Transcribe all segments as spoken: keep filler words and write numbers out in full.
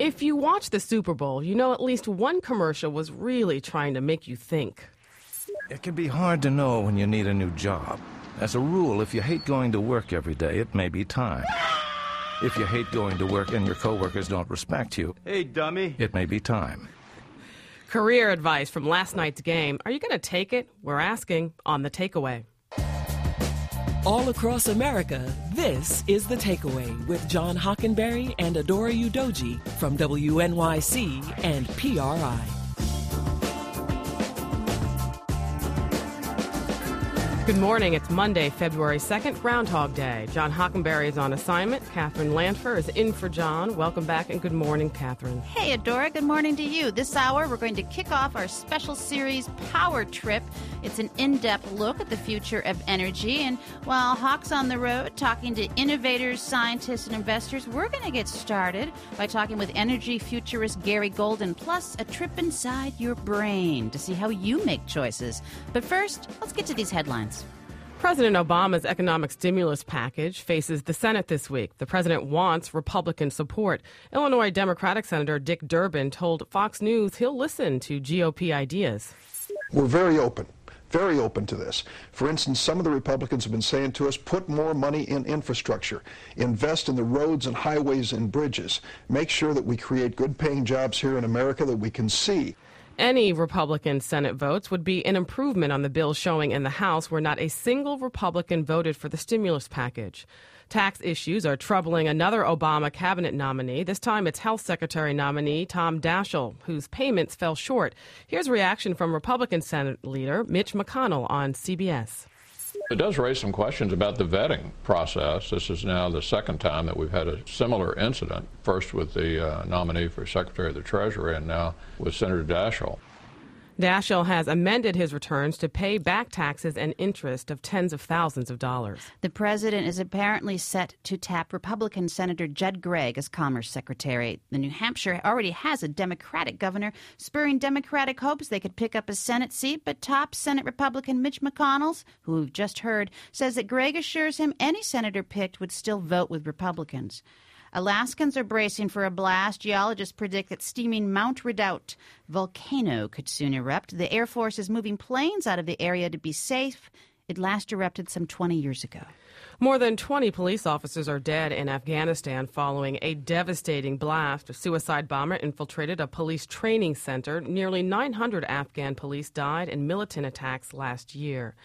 If you watch the Super Bowl, you know at least one commercial was really trying to make you think. It can be hard to know when you need a new job. As a rule, if you hate going to work every day, it may be time. If you hate going to work and your coworkers don't respect you, hey, dummy, it may be time. Career advice from last night's game. Are you going to take it? We're asking on The Takeaway. All across America, this is The Takeaway with John Hockenberry and Adora Udoji from W N Y C and P R I. Good morning. It's Monday, February second, Groundhog Day. John Hockenberry is on assignment. Catherine Lanfer is in for John. Welcome back and good morning, Catherine. Hey, Adora. Good morning to you. This hour, we're going to kick off our special series, Power Trip. It's an in-depth look at the future of energy. And while Hawk's on the road talking to innovators, scientists, and investors, we're going to get started by talking with energy futurist Gary Golden, plus a trip inside your brain to see how you make choices. But first, let's get to these headlines. President Obama's economic stimulus package faces the Senate this week. The president wants Republican support. Illinois Democratic Senator Dick Durbin told Fox News he'll listen to G O P ideas. We're very open. Very open to this. For instance, some of the Republicans have been saying to us, put more money in infrastructure, invest in the roads and highways and bridges, make sure that we create good-paying jobs here in America that we can see. Any Republican Senate votes would be an improvement on the bill showing in the House where not a single Republican voted for the stimulus package. Tax issues are troubling another Obama cabinet nominee. This time it's Health Secretary nominee Tom Daschle, whose payments fell short. Here's reaction from Republican Senate leader Mitch McConnell on C B S. It does raise some questions about the vetting process. This is now the second time that we've had a similar incident, first with the uh, nominee for Secretary of the Treasury and now with Senator Daschle. Daschle has amended his returns to pay back taxes and interest of tens of thousands of dollars. The president is apparently set to tap Republican Senator Judd Gregg as Commerce Secretary. The New Hampshire already has a Democratic governor, spurring Democratic hopes they could pick up a Senate seat, but top Senate Republican Mitch McConnell, who we've just heard, says that Gregg assures him any senator picked would still vote with Republicans. Alaskans are bracing for a blast. Geologists predict that steaming Mount Redoubt volcano could soon erupt. The Air Force is moving planes out of the area to be safe. It last erupted some twenty years ago. More than twenty police officers are dead in Afghanistan following a devastating blast. A suicide bomber infiltrated a police training center. Nearly nine hundred Afghan police died in militant attacks last year.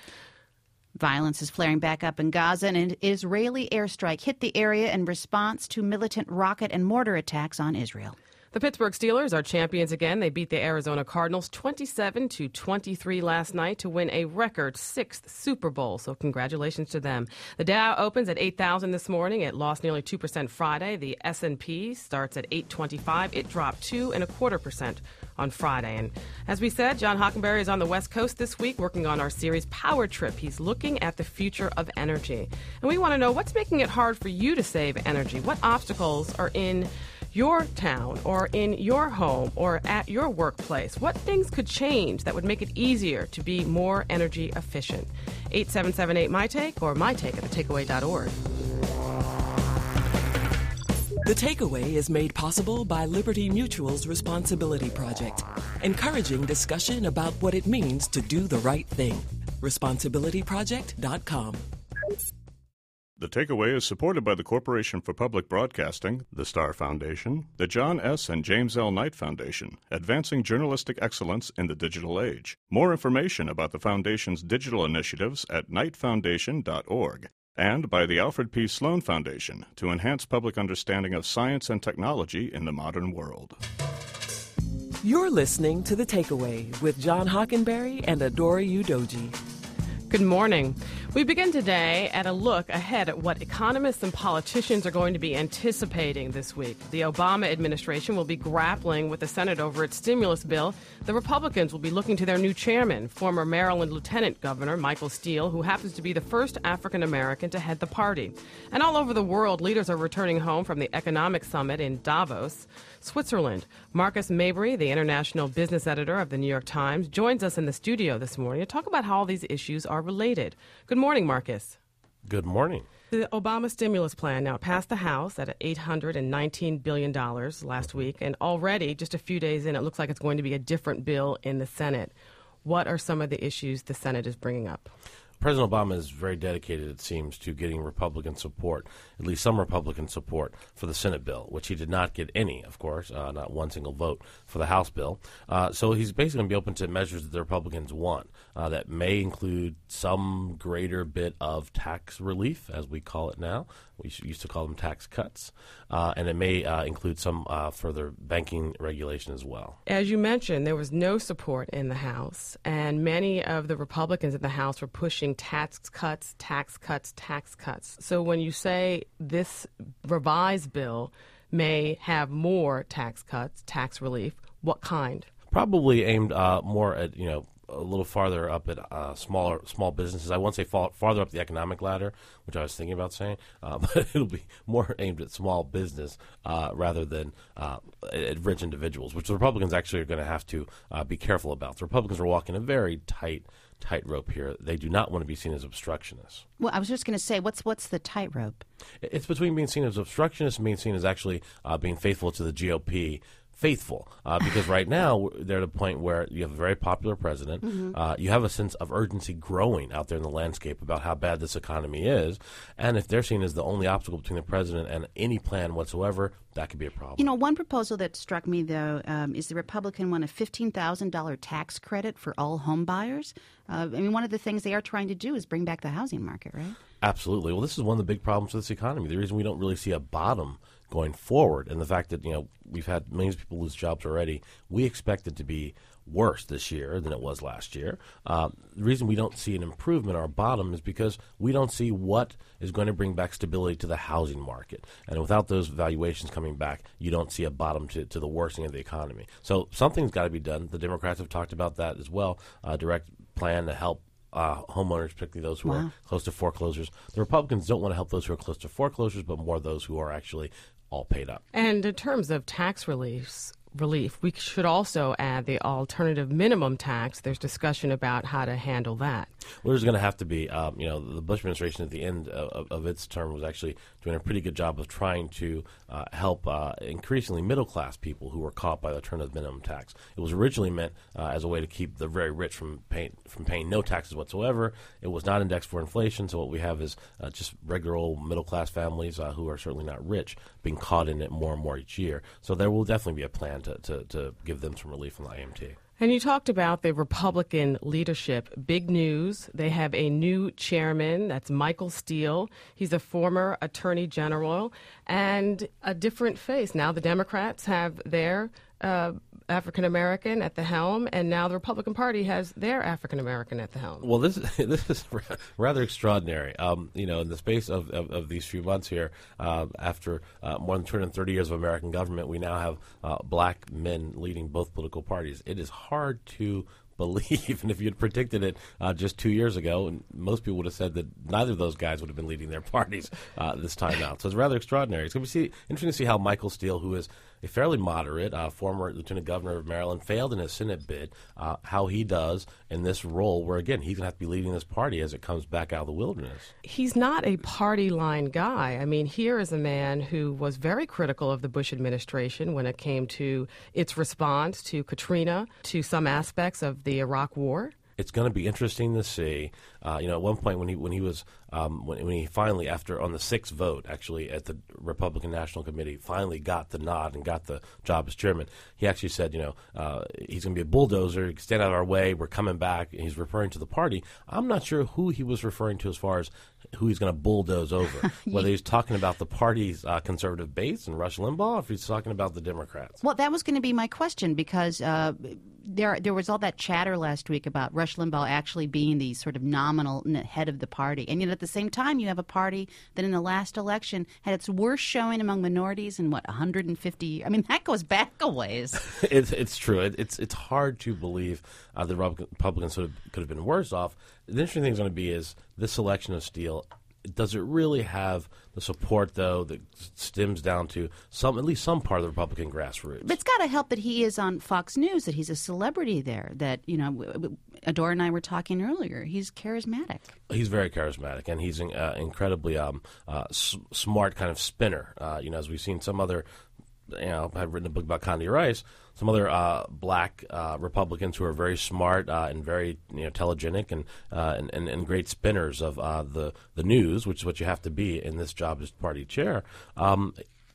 Violence is flaring back up in Gaza, and an Israeli airstrike hit the area in response to militant rocket and mortar attacks on Israel. The Pittsburgh Steelers are champions again. They beat the Arizona Cardinals twenty-seven to twenty-three last night to win a record sixth Super Bowl. So congratulations to them. The Dow opens at eight thousand this morning. It lost nearly two percent Friday. The S and P starts at eight twenty-five. It dropped two and a quarter percent on Friday. And as we said, John Hockenberry is on the West Coast this week working on our series Power Trip. He's looking at the future of energy. And we want to know what's making it hard for you to save energy. What obstacles are in your town or in your home or at your workplace? What things could change that would make it easier to be more energy efficient? eight seven seven eight, M Y Take or my take at the takeaway dot org. The Takeaway is made possible by Liberty Mutual's Responsibility Project, encouraging discussion about what it means to do the right thing. responsibility project dot com. The Takeaway is supported by the Corporation for Public Broadcasting, the Star Foundation, the John S. and James L. Knight Foundation, advancing journalistic excellence in the digital age. More information about the Foundation's digital initiatives at knight foundation dot org. And by the Alfred P. Sloan Foundation to enhance public understanding of science and technology in the modern world. You're listening to The Takeaway with John Hockenberry and Adora Udoji. Good morning. We begin today at a look ahead at what economists and politicians are going to be anticipating this week. The Obama administration will be grappling with the Senate over its stimulus bill. The Republicans will be looking to their new chairman, former Maryland Lieutenant Governor Michael Steele, who happens to be the first African American to head the party. And all over the world, leaders are returning home from the economic summit in Davos, Switzerland. Marcus Mabry, the international business editor of the New York Times, joins us in the studio this morning to talk about how all these issues are related. Good morning, Marcus. Good morning. The Obama stimulus plan now passed the House at eight hundred nineteen billion dollars last week, and already, just a few days in, it looks like it's going to be a different bill in the Senate. What are some of the issues the Senate is bringing up? President Obama is very dedicated, it seems, to getting Republican support, at least some Republican support, for the Senate bill, which he did not get any, of course, uh, not one single vote for the House bill. Uh, so he's basically going to be open to measures that the Republicans want uh, that may include some greater bit of tax relief, as we call it now. We used to call them tax cuts. Uh, and it may uh, include some uh, further banking regulation as well. As you mentioned, there was no support in the House, and many of the Republicans in the House were pushing tax cuts, tax cuts, tax cuts. So when you say this revised bill may have more tax cuts, tax relief, what kind? Probably aimed uh, more at, you know, a little farther up at uh, smaller small businesses. I won't say far, farther up the economic ladder, which I was thinking about saying, uh, but it'll be more aimed at small business uh, rather than uh, at rich individuals, which the Republicans actually are going to have to uh, be careful about. The Republicans are walking a very tight tightrope here. They do not want to be seen as obstructionists. Well, I was just going to say, what's what's the tightrope? It's between being seen as obstructionists and being seen as actually uh, being faithful to the G O P. Faithful, uh, because right now they're at a point where you have a very popular president. Mm-hmm. Uh, you have a sense of urgency growing out there in the landscape about how bad this economy is. And if they're seen as the only obstacle between the president and any plan whatsoever, that could be a problem. You know, one proposal that struck me, though, um, is the Republican want a fifteen thousand dollars tax credit for all home buyers. Uh, I mean, one of the things they are trying to do is bring back the housing market, right? Absolutely. Well, this is one of the big problems with this economy. The reason we don't really see a bottom going forward, and the fact that, you know, we've had millions of people lose jobs already, we expect it to be worse this year than it was last year. Uh, the reason we don't see an improvement or a bottom is because we don't see what is going to bring back stability to the housing market. And without those valuations coming back, you don't see a bottom to, to the worsening of the economy. So something's got to be done. The Democrats have talked about that as well, a direct plan to help Uh, homeowners, particularly those who wow. are close to foreclosures. The Republicans don't want to help those who are close to foreclosures, but more those who are actually all paid up. And in terms of tax reliefs, relief, we should also add the alternative minimum tax. There's discussion about how to handle that. Well, there's going to have to be, um, you know, the Bush administration at the end of, of its term was actually doing a pretty good job of trying to uh, help uh, increasingly middle-class people who were caught by the alternative minimum tax. It was originally meant uh, as a way to keep the very rich from paying, from paying no taxes whatsoever. It was not indexed for inflation, so what we have is uh, just regular old middle-class families uh, who are certainly not rich being caught in it more and more each year. So there will definitely be a plan to, to, to give them some relief from the I M T. And you talked about the Republican leadership. Big news. They have a new chairman. That's Michael Steele. He's a former attorney general and a different face. Now the Democrats have their uh, African-American at the helm, and now the Republican Party has their African-American at the helm. Well, this, this is rather extraordinary. Um, you know, in the space of, of, of these few months here, uh, after uh, more than two hundred thirty years of American government, we now have uh, black men leading both political parties. It is hard to believe, and if you had predicted it uh, just two years ago, and most people would have said that neither of those guys would have been leading their parties uh, this time out. So it's rather extraordinary. It's going to be interesting to see how Michael Steele, who is a fairly moderate uh, former lieutenant governor of Maryland, failed in his Senate bid, uh, how he does in this role where, again, he's going to have to be leading this party as it comes back out of the wilderness. He's not a party line guy. I mean, here is a man who was very critical of the Bush administration when it came to its response to Katrina, to some aspects of the Iraq War. It's going to be interesting to see. Uh, you know, at one point when he when he was um, when, when he finally, after on the sixth vote, actually at the Republican National Committee, finally got the nod and got the job as chairman. He actually said, you know, uh, he's going to be a bulldozer. Stand out of our way. We're coming back. And he's referring to the party. I'm not sure who he was referring to as far as who he's going to bulldoze over. Whether he's talking about the party's uh, conservative base and Rush Limbaugh, or if he's talking about the Democrats. Well, that was going to be my question because uh, there there was all that chatter last week about Rush Limbaugh actually being the sort of nominal head of the party. And yet at the same time, you have a party that in the last election had its worst showing among minorities in, what, one hundred fifty? I mean, that goes back a ways. it's, it's true. It, it's it's hard to believe uh, the Republicans sort of could have been worse off. The interesting thing is going to be is this selection of Steele Does it really have the support, though, that stems down to some, at least some part of the Republican grassroots? But it's got to help that he is on Fox News, that he's a celebrity there, that, you know, Adora and I were talking earlier. He's charismatic. He's very charismatic, and he's an uh, incredibly um, uh, s- smart kind of spinner. Uh, you know, as we've seen some other, you know, I've written a book about Condi Rice, some other uh, black uh, Republicans who are very smart uh, and very, you know, telegenic and, uh, and, and and great spinners of uh, the the news, which is what you have to be in this job as party chair. Um,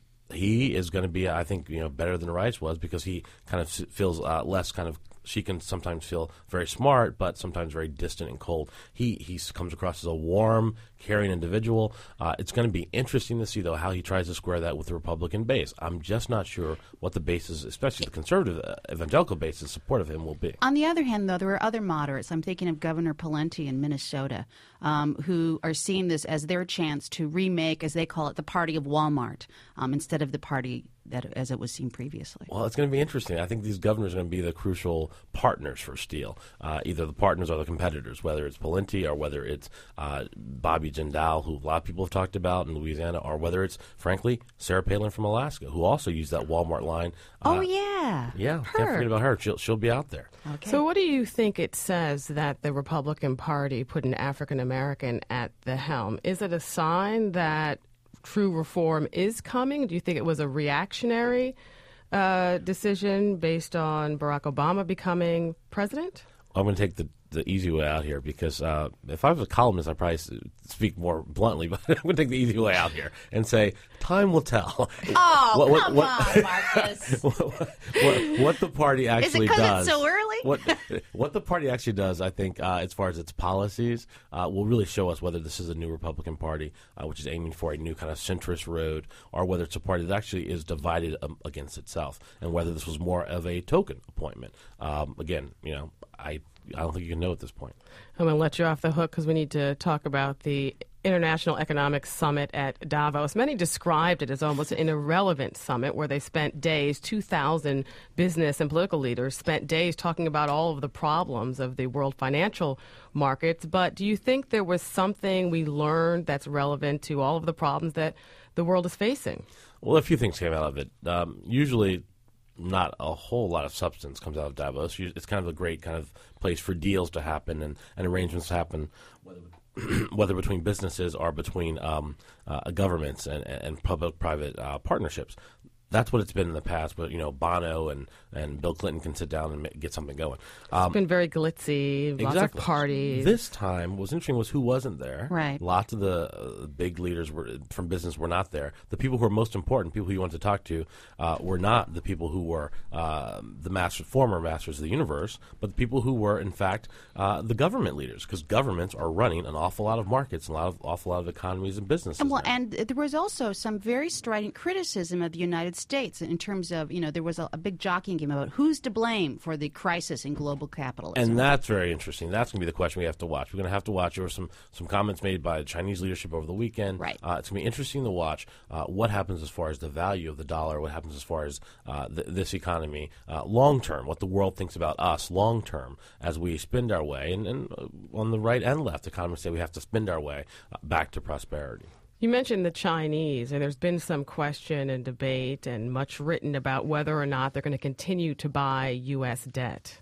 he is going to be, I think, you know, better than Rice was, because he kind of feels uh, less kind of. She can sometimes feel very smart, but sometimes very distant and cold. He he comes across as a warm, caring individual. Uh, it's going to be interesting to see, though, how he tries to square that with the Republican base. I'm just not sure what the basis, especially the conservative uh, evangelical base's support of him will be. On the other hand, though, there are other moderates. I'm thinking of Governor Pawlenty in Minnesota, um, who are seeing this as their chance to remake, as they call it, the party of Walmart, um, instead of the party that as it was seen previously. Well, it's going to be interesting. I think these governors are going to be the crucial partners for Steele, uh, either the partners or the competitors, whether it's Pawlenty or whether it's uh, Bobby Jindal, who a lot of people have talked about in Louisiana, or whether it's, frankly, Sarah Palin from Alaska, who also used that Walmart line. Uh, oh, yeah. Yeah, her. Can't forget about her. She'll, she'll be out there. Okay. So what do you think it says that the Republican Party put an African-American at the helm? Is it a sign that true reform is coming? Do you think it was a reactionary uh, decision based on Barack Obama becoming president? I'm going to take the, the easy way out here, because uh, if I was a columnist, I'd probably speak more bluntly, but I'm going to take the easy way out here and say time will tell. Oh, what, what, come what, on, Marcus. what, what, what the party actually Is it because does. it's so early? What, what the party actually does, I think, uh, as far as its policies, uh, will really show us whether this is a new Republican Party, uh, which is aiming for a new kind of centrist road, or whether it's a party that actually is divided um, against itself, and whether this was more of a token appointment. Um, again, you know, I I don't think you can know at this point. I'm going to let you off the hook because we need to talk about the International Economic Summit at Davos. Many described it as almost an irrelevant summit where they spent days, two thousand business and political leaders spent days talking about all of the problems of the world financial markets. But do you think there was something we learned that's relevant to all of the problems that the world is facing? Well, a few things came out of it. Um, usually not a whole lot of substance comes out of Davos. It's kind of a great kind of place for deals to happen and, and arrangements to happen, whether whether between businesses or between um, uh, governments and, and public-private uh, partnerships. That's what it's been in the past, but, you know, Bono and, and Bill Clinton can sit down and make, get something going. Um, it's been very glitzy, lots exactly. of parties. This time, what was interesting was who wasn't there. Right. Lots of the uh, big leaders were, from business were not there. The people who were most important, people who you wanted to talk to, uh, were not the people who were uh, the master, former masters of the universe, but the people who were, in fact, uh, the government leaders, because governments are running an awful lot of markets, and a lot of awful lot of economies and businesses. And, well, now. and there was also some very strident criticism of the United States in terms of, you know, there was a, a big jockeying game about who's to blame for the crisis in global capitalism. And that's very interesting. That's going to be the question we have to watch. We're going to have to watch. There were some, some comments made by Chinese leadership over the weekend. Right. Uh, it's going to be interesting to watch uh, what happens as far as the value of the dollar, what happens as far as uh, th- this economy uh, long term, what the world thinks about us long term as we spend our way. And, and uh, on the right and left, economists say we have to spend our way uh, back to prosperity. You mentioned the Chinese, and there's been some question and debate and much written about whether or not they're going to continue to buy U S debt.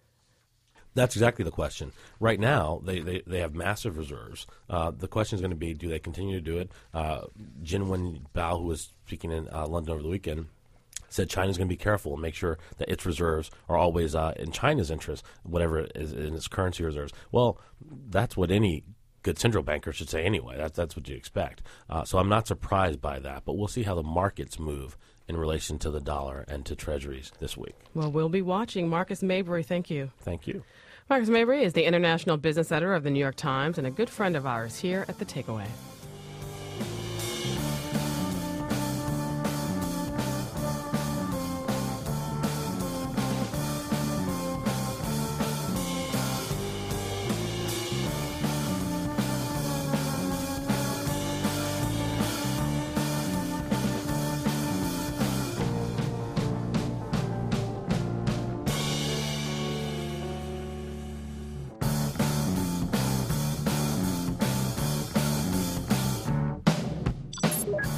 That's exactly the question. Right now, they, they, they have massive reserves. Uh, the question is going to be, do they continue to do it? Uh, Jinwen Bao, who was speaking in uh, London over the weekend, said China's going to be careful and make sure that its reserves are always uh, in China's interest, whatever it is in its currency reserves. Well, that's what any good central banker should say anyway. That's, that's what you expect. Uh, so I'm not surprised by that, but we'll see how the markets move in relation to the dollar and to treasuries this week. Well, we'll be watching. Marcus Mabry, thank you. Thank you. Marcus Mabry is the international business editor of the New York Times and a good friend of ours here at The Takeaway.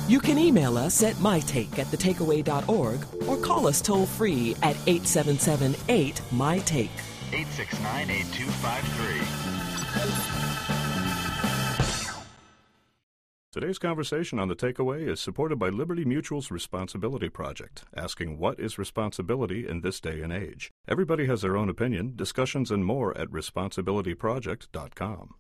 You can email us at mytake at the takeaway dot org or call us toll free at eight seven seven eight M Y take. eight six nine, eight two five three. Today's conversation on The Takeaway is supported by Liberty Mutual's Responsibility Project, asking what is responsibility in this day and age. Everybody has their own opinion. Discussions and more at responsibility project dot com.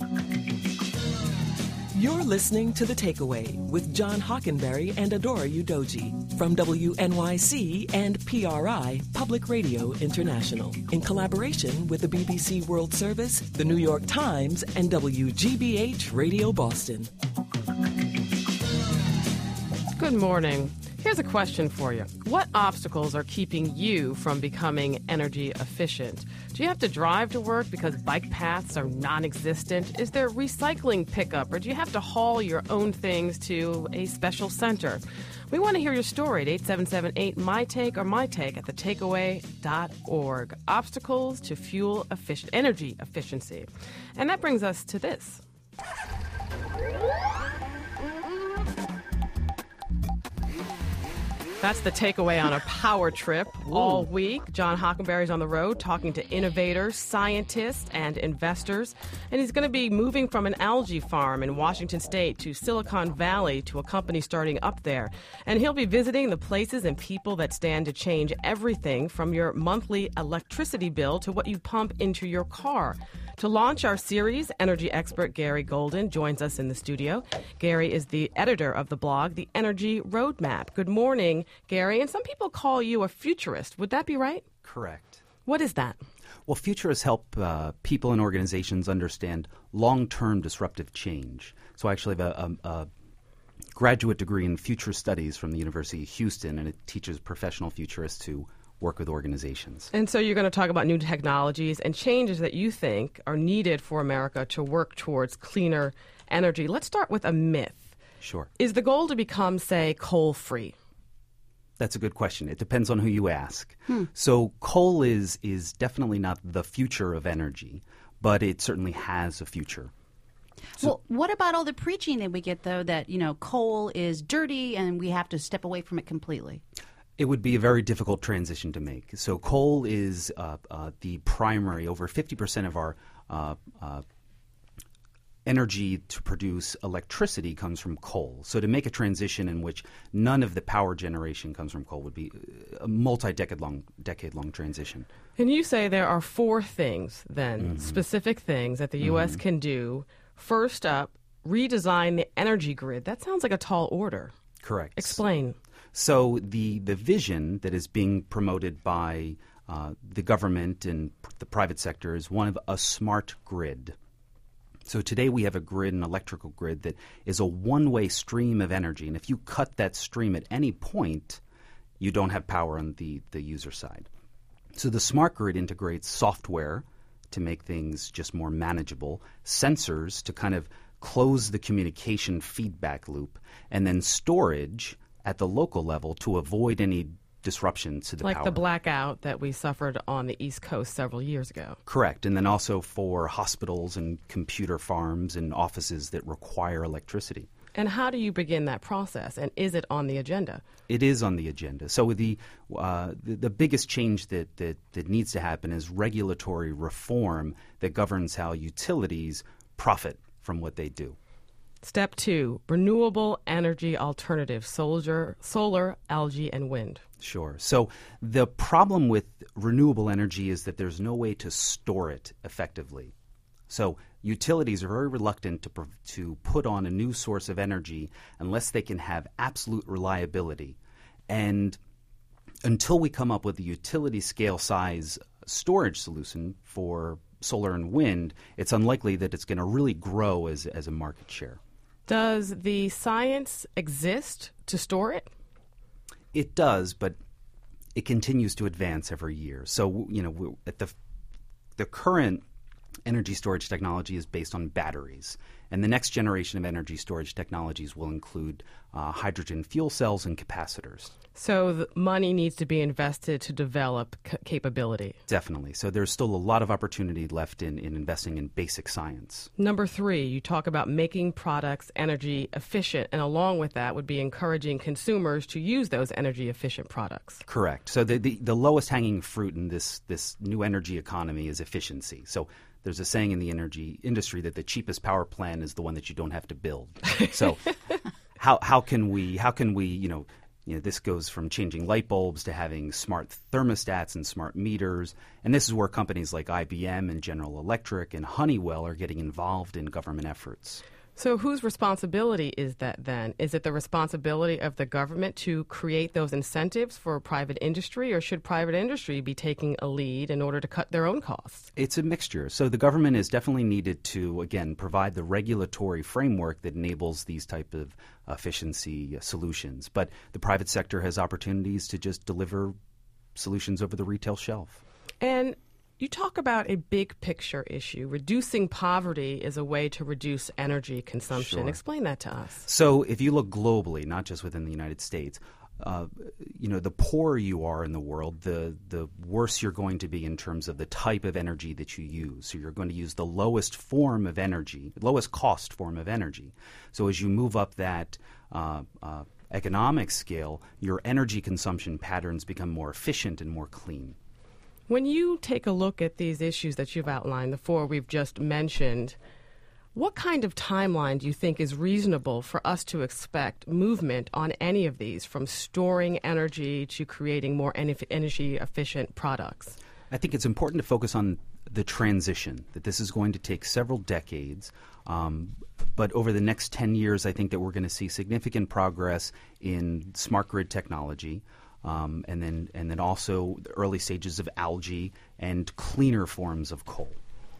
You're listening to The Takeaway with John Hockenberry and Adora Udoji from W N Y C and P R I, Public Radio International, in collaboration with the B B C World Service, the New York Times, and W G B H Radio Boston. Good morning. Here's a question for you. What obstacles are keeping you from becoming energy efficient? Do you have to drive to work because bike paths are non-existent? Is there recycling pickup, or do you have to haul your own things to a special center? We want to hear your story at eight seven seven eight M Y take or mytake at the takeaway dot org. Obstacles to fuel efficient energy efficiency. And that brings us to this. That's the takeaway on a power trip all week. John Hockenberry's on the road talking to innovators, scientists, and investors. And he's going to be moving from an algae farm in Washington State to Silicon Valley to a company starting up there. And he'll be visiting the places and people that stand to change everything from your monthly electricity bill to what you pump into your car. To launch our series, energy expert Gary Golden joins us in the studio. Gary is the editor of the blog, The Energy Roadmap. Good morning, Gary. And some people call you a futurist. Would that be right? Correct. What is that? Well, futurists help uh, people and organizations understand long-term disruptive change. So I actually have a, a, a graduate degree in future studies from the University of Houston, and it teaches professional futurists to work with organizations. And so you're going to talk about new technologies and changes that you think are needed for America to work towards cleaner energy. Let's start with a myth. Sure. Is the goal to become, say, coal-free? That's a good question. It depends on who you ask. Hmm. So coal is is definitely not the future of energy, but it certainly has a future. So, well, what about all the preaching that we get, though, that, you know, coal is dirty and we have to step away from it completely? It would be a very difficult transition to make. So coal is uh, uh, the primary, over fifty percent of our uh, uh, energy to produce electricity comes from coal. So to make a transition in which none of the power generation comes from coal would be a multi-decade long, decade-long transition. And you say there are four things, then, mm-hmm. specific things that the U S mm-hmm. can do. First up, redesign the energy grid. That sounds like a tall order. Correct. Explain. So the, the vision that is being promoted by uh, the government and pr- the private sector is one of a smart grid. So today we have a grid, an electrical grid, that is a one-way stream of energy. And if you cut that stream at any point, you don't have power on the, the user side. So the smart grid integrates software to make things just more manageable, sensors to kind of close the communication feedback loop, and then storage at the local level to avoid any disruption to the like power. Like the blackout that we suffered on the East Coast several years ago. Correct. And then also for hospitals and computer farms and offices that require electricity. And how do you begin that process? And is it on the agenda? It is on the agenda. So the uh, the, the biggest change that, that, that needs to happen is regulatory reform that governs how utilities profit from what they do. Step two, renewable energy alternatives, solar, solar, algae, and wind. Sure. So the problem with renewable energy is that there's no way to store it effectively. So utilities are very reluctant to to put on a new source of energy unless they can have absolute reliability. And until we come up with a utility scale size storage solution for solar and wind, it's unlikely that it's going to really grow as as a market share. Does the science exist to store it? It does, but it continues to advance every year. So, you know, we, at the the current energy storage technology is based on batteries. And the next generation of energy storage technologies will include uh, hydrogen fuel cells and capacitors. So the money needs to be invested to develop c- capability. Definitely. So there's still a lot of opportunity left in, in investing in basic science. Number three, you talk about making products energy efficient, and along with that would be encouraging consumers to use those energy efficient products. Correct. So the, the, the lowest hanging fruit in this, this new energy economy is efficiency. So there's a saying in the energy industry that the cheapest power plant is the one that you don't have to build. So how how can we how can we, you know, You know, this goes from changing light bulbs to having smart thermostats and smart meters. And this is where companies like I B M and General Electric and Honeywell are getting involved in government efforts. So whose responsibility is that then? Is it the responsibility of the government to create those incentives for private industry, or should private industry be taking a lead in order to cut their own costs? It's a mixture. So the government is definitely needed to, again, provide the regulatory framework that enables these type of efficiency solutions. But the private sector has opportunities to just deliver solutions over the retail shelf. And you talk about a big picture issue. Reducing poverty is a way to reduce energy consumption. Sure. Explain that to us. So if you look globally, not just within the United States, uh, you know, the poorer you are in the world, the, the worse you're going to be in terms of the type of energy that you use. So you're going to use the lowest form of energy, lowest cost form of energy. So as you move up that uh, uh, economic scale, your energy consumption patterns become more efficient and more clean. When you take a look at these issues that you've outlined, the four we've just mentioned, what kind of timeline do you think is reasonable for us to expect movement on any of these, from storing energy to creating more energy-efficient products? I think it's important to focus on the transition, that this is going to take several decades. Um, but over the next ten years, I think that we're going to see significant progress in smart grid technology. Um, and then and then also the early stages of algae and cleaner forms of coal.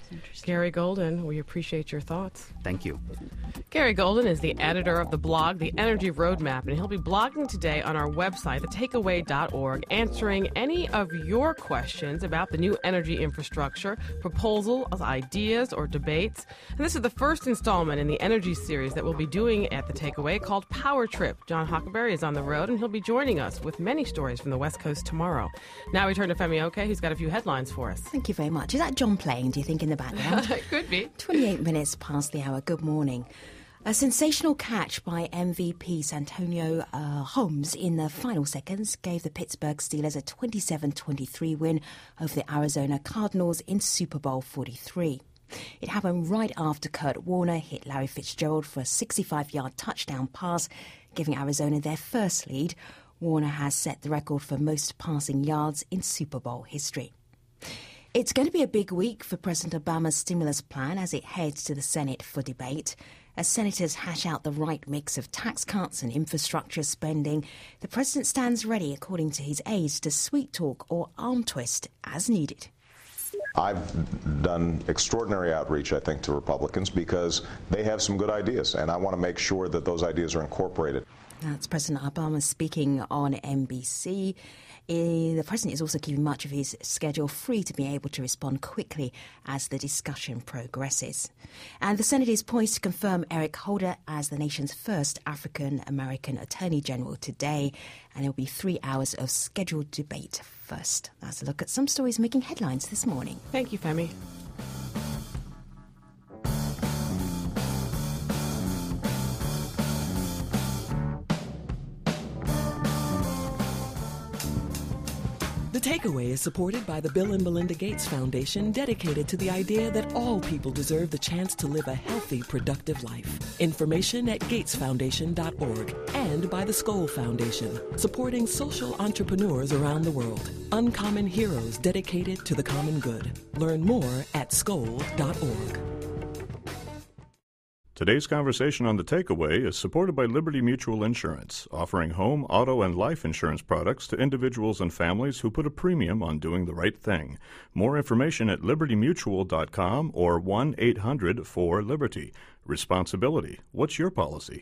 Gary Golden, we appreciate your thoughts. Thank you. Gary Golden is the editor of the blog, The Energy Roadmap, and he'll be blogging today on our website, the takeaway dot org, answering any of your questions about the new energy infrastructure, proposals, ideas, or debates. And this is the first installment in the energy series that we'll be doing at The Takeaway called Power Trip. John Hockenberry is on the road, and he'll be joining us with many stories from the West Coast tomorrow. Now we turn to Femi Oke, who's got a few headlines for us. Thank you very much. Is that John playing, do you think, in the background? It could be. twenty-eight minutes past the hour. Good morning. A sensational catch by M V P Santonio uh, Holmes in the final seconds gave the Pittsburgh Steelers a twenty-seven twenty-three win over the Arizona Cardinals in Super Bowl forty-three. It happened right after Kurt Warner hit Larry Fitzgerald for a sixty-five-yard touchdown pass, giving Arizona their first lead. Warner has set the record for most passing yards in Super Bowl history. It's going to be a big week for President Obama's stimulus plan as it heads to the Senate for debate. As senators hash out the right mix of tax cuts and infrastructure spending, the president stands ready, according to his aides, to sweet talk or arm twist as needed. I've done extraordinary outreach, I think, to Republicans because they have some good ideas, and I want to make sure that those ideas are incorporated. That's President Obama speaking on N B C. The president is also keeping much of his schedule free to be able to respond quickly as the discussion progresses. And the Senate is poised to confirm Eric Holder as the nation's first African-American Attorney General today. And there will be three hours of scheduled debate first. That's a look at some stories making headlines this morning. Thank you, Femi. The Takeaway is supported by the Bill and Melinda Gates Foundation, dedicated to the idea that all people deserve the chance to live a healthy, productive life. Information at gates foundation dot org, and by the Skoll Foundation, supporting social entrepreneurs around the world. Uncommon heroes dedicated to the common good. Learn more at skoll dot org. Today's conversation on The Takeaway is supported by Liberty Mutual Insurance, offering home, auto, and life insurance products to individuals and families who put a premium on doing the right thing. More information at liberty mutual dot com or one eight hundred four liberty. Responsibility. What's your policy?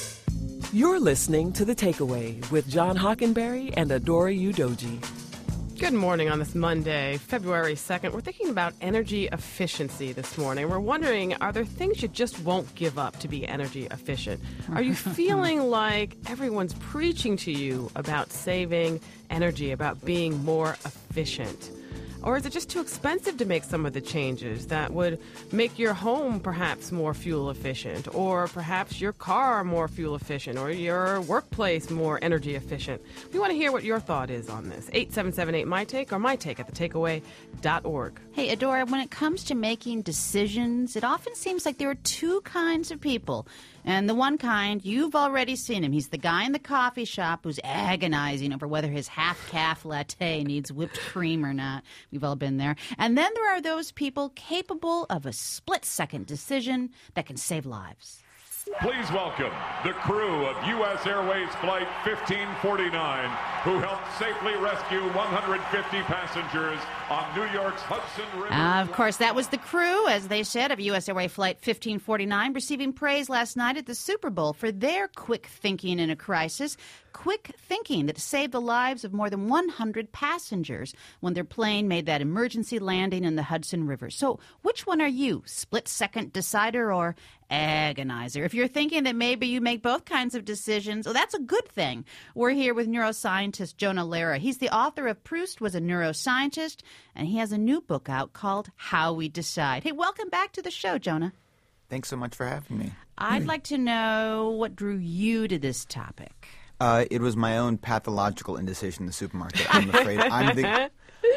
You're listening to The Takeaway with John Hockenberry and Adora Udoji. Good morning on this Monday, February second. We're thinking about energy efficiency this morning. We're wondering, are there things you just won't give up to be energy efficient? Are you feeling like everyone's preaching to you about saving energy, about being more efficient? Or is it just too expensive to make some of the changes that would make your home perhaps more fuel efficient, or perhaps your car more fuel efficient, or your workplace more energy efficient? We want to hear what your thought is on this. eight seven seven eight, my take or my take at the takeaway dot org. Hey, Adora, when it comes to making decisions, it often seems like there are two kinds of people. And the one kind, you've already seen him. He's the guy in the coffee shop who's agonizing over whether his half-calf latte needs whipped cream or not. We've all been there. And then there are those people capable of a split-second decision that can save lives. Please welcome the crew of U S Airways Flight fifteen forty-nine, who helped safely rescue one hundred fifty passengers on New York's Hudson River. Uh, of course, that was the crew, as they said, of U S Airways Flight fifteen forty-nine, receiving praise last night at the Super Bowl for their quick thinking in a crisis. Quick thinking that saved the lives of more than one hundred passengers when their plane made that emergency landing in the Hudson River. So which one are you, split-second decider or agonizer? If you're thinking that maybe you make both kinds of decisions, well, that's a good thing. We're here with neuroscientist Jonah Lehrer. He's the author of Proust Was a Neuroscientist, and he has a new book out called How We Decide. Hey, welcome back to the show, Jonah. Thanks so much for having me. I'd like to know what drew you to this topic. Uh, it was my own pathological indecision in the supermarket. I'm afraid I'm the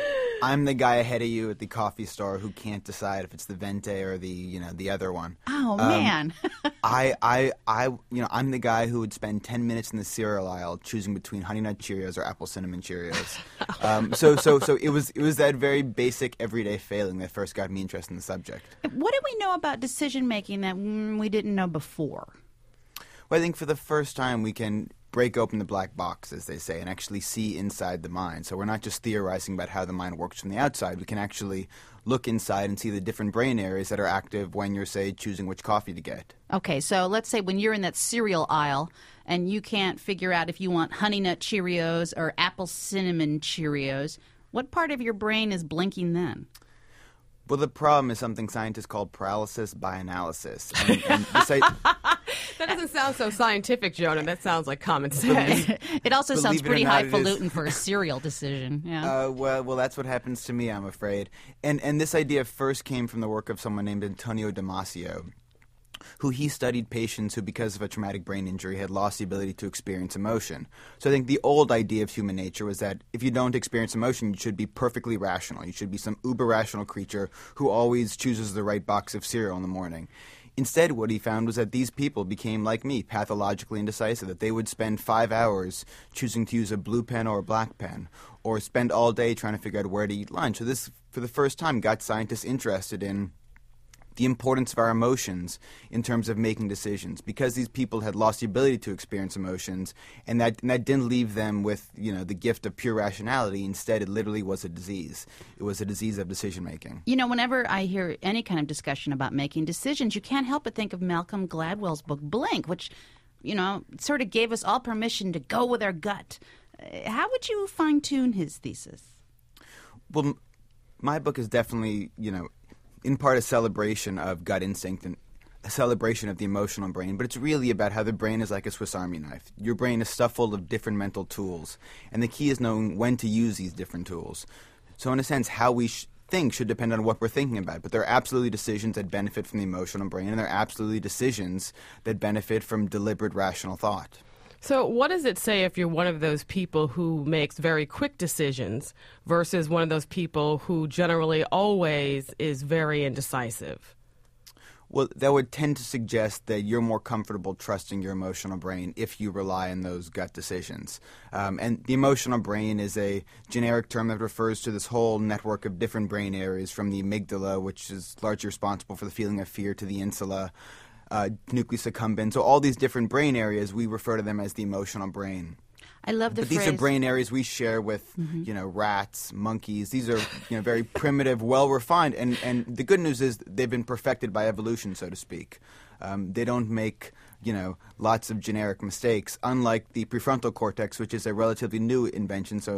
I'm the guy ahead of you at the coffee store who can't decide if it's the Venti or the you know the other one. Oh um, man! I I I you know I'm the guy who would spend ten minutes in the cereal aisle choosing between Honey Nut Cheerios or Apple Cinnamon Cheerios. um, so so so it was it was that very basic everyday failing that first got me interested in the subject. What did we know about decision making that mm, we didn't know before? Well, I think for the first time we can break open the black box, as they say, and actually see inside the mind. So we're not just theorizing about how the mind works from the outside. We can actually look inside and see the different brain areas that are active when you're, say, choosing which coffee to get. Okay, so let's say when you're in that cereal aisle and you can't figure out if you want Honey Nut Cheerios or Apple Cinnamon Cheerios, what part of your brain is blinking then? Well, the problem is something scientists call paralysis by analysis. And, and this I- That doesn't sound so scientific, Jonah. That sounds like common sense. It also Believe sounds it pretty or not, highfalutin for a cereal decision. Yeah. Uh, well, well, that's what happens to me, I'm afraid. And and this idea first came from the work of someone named Antonio Damasio, who he studied patients who, because of a traumatic brain injury, had lost the ability to experience emotion. So I think the old idea of human nature was that if you don't experience emotion, you should be perfectly rational. You should be some uber-rational creature who always chooses the right box of cereal in the morning. Instead, what he found was that these people became, like me, pathologically indecisive, that they would spend five hours choosing to use a blue pen or a black pen, or spend all day trying to figure out where to eat lunch. So this, for the first time, got scientists interested in the importance of our emotions in terms of making decisions, because these people had lost the ability to experience emotions, and that and that didn't leave them with you know the gift of pure rationality. Instead, it literally was a disease. It was a disease of decision making. You know, whenever I hear any kind of discussion about making decisions, you can't help but think of Malcolm Gladwell's book Blink, which you know sort of gave us all permission to go with our gut. Uh, how would you fine tune his thesis? Well, m- my book is definitely you know. in part a celebration of gut instinct and a celebration of the emotional brain, but it's really about how the brain is like a Swiss Army knife. Your brain is stuffed full of different mental tools, and the key is knowing when to use these different tools. So in a sense, how we sh- think should depend on what we're thinking about, but there are absolutely decisions that benefit from the emotional brain, and there are absolutely decisions that benefit from deliberate rational thought. So what does it say if you're one of those people who makes very quick decisions versus one of those people who generally always is very indecisive? Well, that would tend to suggest that you're more comfortable trusting your emotional brain if you rely on those gut decisions. Um, and the emotional brain is a generic term that refers to this whole network of different brain areas, from the amygdala, which is largely responsible for the feeling of fear, to the insula, Uh, nucleus accumbens. So all these different brain areas, we refer to them as the emotional brain. I love the but phrase. These are brain areas we share with, mm-hmm. you know, rats, monkeys. These are, you know, very primitive, well-refined, and, and the good news is they've been perfected by evolution, so to speak. Um, they don't make, you know, lots of generic mistakes, unlike the prefrontal cortex, which is a relatively new invention. So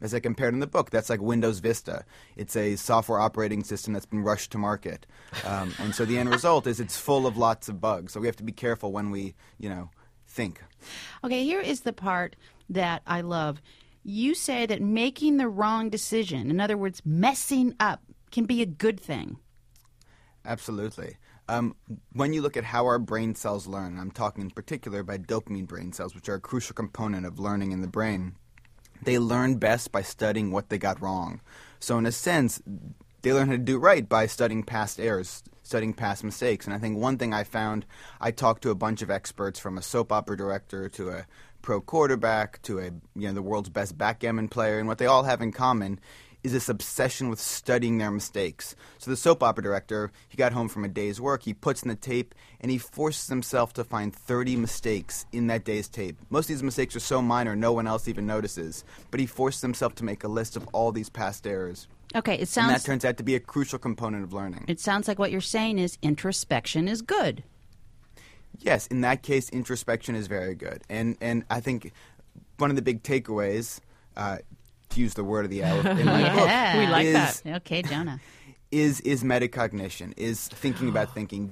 As I compared in the book, that's like Windows Vista. It's a software operating system that's been rushed to market. Um, and so the end result is it's full of lots of bugs. So we have to be careful when we, you know, think. Okay, here is the part that I love. You say that making the wrong decision, in other words, messing up, can be a good thing. Absolutely. Um, when you look at how our brain cells learn, I'm talking in particular about dopamine brain cells, which are a crucial component of learning in the brain, they learn best by studying what they got wrong. So in a sense, they learn how to do right by studying past errors, studying past mistakes. And I think one thing I found, I talked to a bunch of experts, from a soap opera director to a pro quarterback to a you know the world's best backgammon player, and what they all have in common is this obsession with studying their mistakes. So the soap opera director, he got home from a day's work, he puts in the tape, and he forces himself to find thirty mistakes in that day's tape. Most of these mistakes are so minor, no one else even notices. But he forces himself to make a list of all these past errors. Okay, it sounds... And that turns out to be a crucial component of learning. It sounds like what you're saying is introspection is good. Yes, in that case, introspection is very good. And and I think one of the big takeaways... Uh, to use the word of the hour in my yeah. book. We like is, that. Okay, Jonah. Is is metacognition, is thinking about thinking.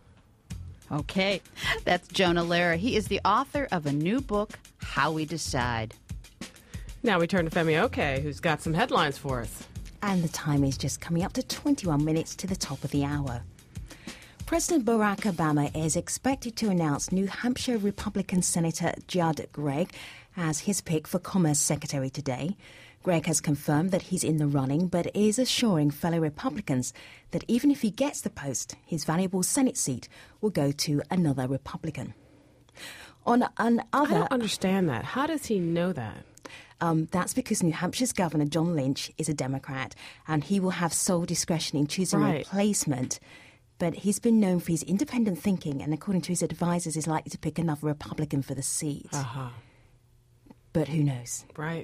Okay, that's Jonah Lehrer. He is the author of a new book, How We Decide. Now we turn to Femi Oke, who's got some headlines for us. And the time is just coming up to twenty-one minutes to the top of the hour. President Barack Obama is expected to announce New Hampshire Republican Senator Judd Gregg as his pick for Commerce Secretary today. Gregg has confirmed that he's in the running, but is assuring fellow Republicans that even if he gets the post, his valuable Senate seat will go to another Republican. On another, I don't understand that. How does he know that? Um, that's because New Hampshire's Governor John Lynch is a Democrat, and he will have sole discretion in choosing Right. a replacement. But he's been known for his independent thinking, and according to his advisors, is likely to pick another Republican for the seat. Uh-huh. But who knows? Right.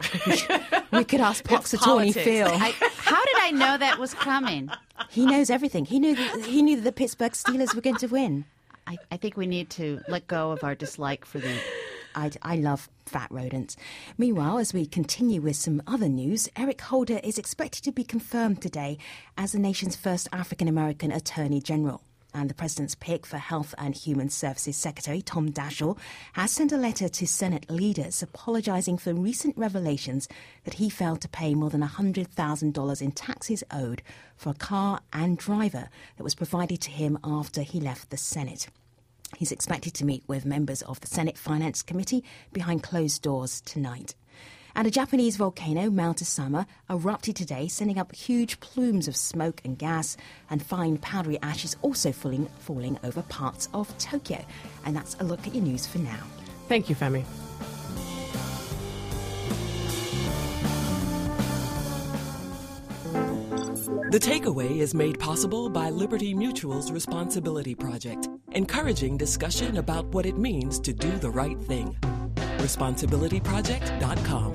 We could ask Pox It's attorney politics. Phil. I, how did I know that was coming? He knows everything. He knew that, he knew that the Pittsburgh Steelers were going to win. I, I think we need to let go of our dislike for the... I, I love fat rodents. Meanwhile, as we continue with some other news, Eric Holder is expected to be confirmed today as the nation's first African-American Attorney General. And the President's pick for Health and Human Services Secretary, Tom Daschle, has sent a letter to Senate leaders apologizing for recent revelations that he failed to pay more than one hundred thousand dollars in taxes owed for a car and driver that was provided to him after he left the Senate. He's expected to meet with members of the Senate Finance Committee behind closed doors tonight. And a Japanese volcano, Mount Asama, erupted today, sending up huge plumes of smoke and gas, and fine powdery ashes also falling, falling over parts of Tokyo. And that's a look at your news for now. Thank you, Femi. The Takeaway is made possible by Liberty Mutual's Responsibility Project, encouraging discussion about what it means to do the right thing. responsibility project dot com.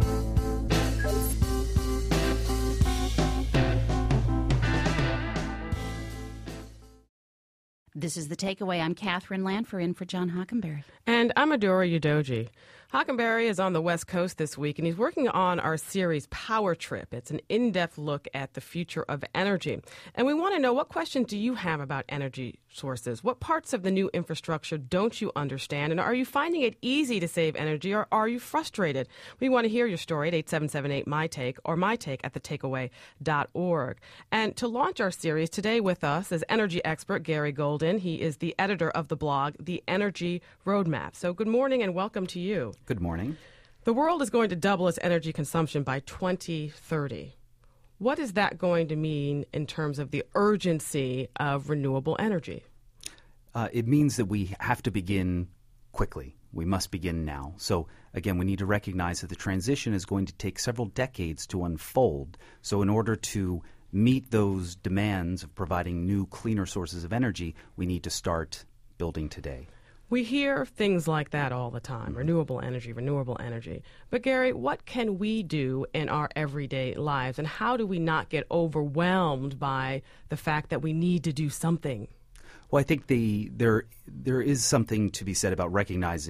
This is The Takeaway. I'm Catherine Lanfer, in for John Hockenberry. And I'm Adora Udoji. Hockenberry is on the West Coast this week, and he's working on our series Power Trip. It's an in-depth look at the future of energy. And we want to know, what questions do you have about energy sources? What parts of the new infrastructure don't you understand? And are you finding it easy to save energy, or are you frustrated? We want to hear your story at eight seven seven eight, M Y Take or mytake at the takeaway dot org. And to launch our series, today with us is energy expert Gary Golden. He is the editor of the blog, The Energy Roadmap. So good morning and welcome to you. Good morning. The world is going to double its energy consumption by twenty thirty. What is that going to mean in terms of the urgency of renewable energy? Uh, it means that we have to begin quickly. We must begin now. So, again, we need to recognize that the transition is going to take several decades to unfold. So in order to meet those demands of providing new, cleaner sources of energy, we need to start building today. We hear things like that all the time, renewable energy, renewable energy. But Gary, what can we do in our everyday lives, and how do we not get overwhelmed by the fact that we need to do something? Well, I think the there there is something to be said about recognizing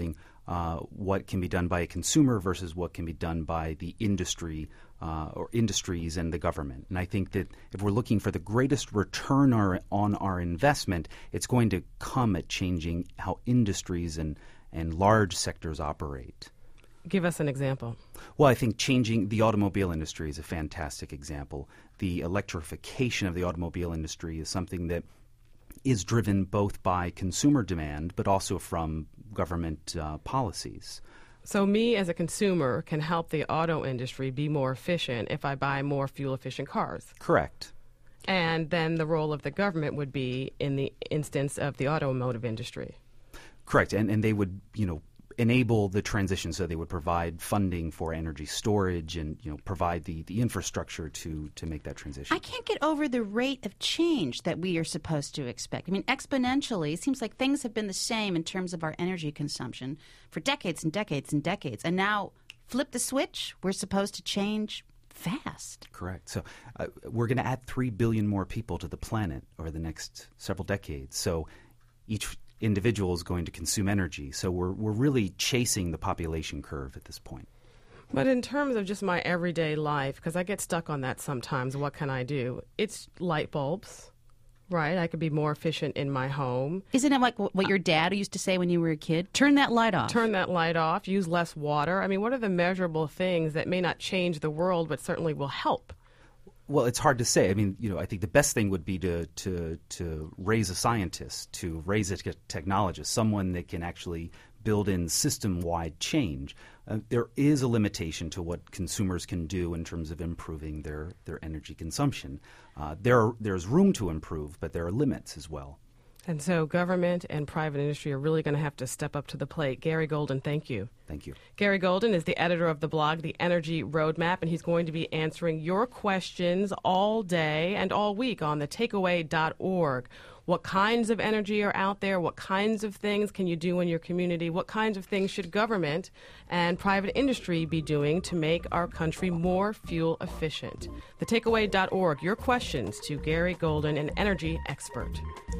uh, what can be done by a consumer versus what can be done by the industry uh, or industries and the government. And I think that if we're looking for the greatest return our, on our investment, it's going to come at changing how industries and, and large sectors operate. Give us an example. Well, I think changing the automobile industry is a fantastic example. The electrification of the automobile industry is something that is driven both by consumer demand but also from government uh, policies. So me as a consumer can help the auto industry be more efficient if I buy more fuel-efficient cars. Correct. And then the role of the government would be in the instance of the automotive industry. Correct. And, and they would, you know, enable the transition, so they would provide funding for energy storage and, you know, provide the, the infrastructure to, to make that transition. I can't get over the rate of change that we are supposed to expect. I mean, exponentially, it seems like things have been the same in terms of our energy consumption for decades and decades and decades. And now, flip the switch, we're supposed to change fast. Correct. So uh, we're going to add three billion more people to the planet over the next several decades. So each individual is going to consume energy. So we're we're really chasing the population curve at this point. But in terms of just my everyday life, because I get stuck on that sometimes, what can I do? It's light bulbs, right? I could be more efficient in my home. Isn't it like what your dad used to say when you were a kid? Turn that light off. Turn that light off. Use less water. I mean, what are the measurable things that may not change the world but certainly will help? Well, it's hard to say. I mean, you know, I think the best thing would be to to to raise a scientist, to raise a technologist, someone that can actually build in system-wide change. Uh, there is a limitation to what consumers can do in terms of improving their, their energy consumption. Uh, there are, there's room to improve, but there are limits as well. And so government and private industry are really going to have to step up to the plate. Gary Golden, thank you. Thank you. Gary Golden is the editor of the blog, The Energy Roadmap, and he's going to be answering your questions all day and all week on the takeaway dot org. What kinds of energy are out there? What kinds of things can you do in your community? What kinds of things should government and private industry be doing to make our country more fuel efficient? the takeaway dot org, your questions to Gary Golden, an energy expert.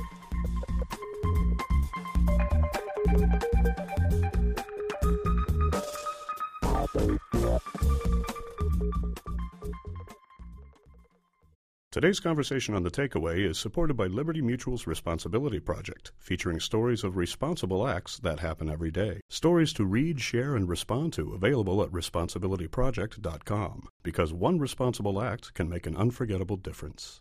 Today's conversation on The Takeaway is supported by Liberty Mutual's Responsibility Project, featuring stories of responsible acts that happen every day. Stories to read, share, and respond to, available at responsibility project dot com. Because one responsible act can make an unforgettable difference.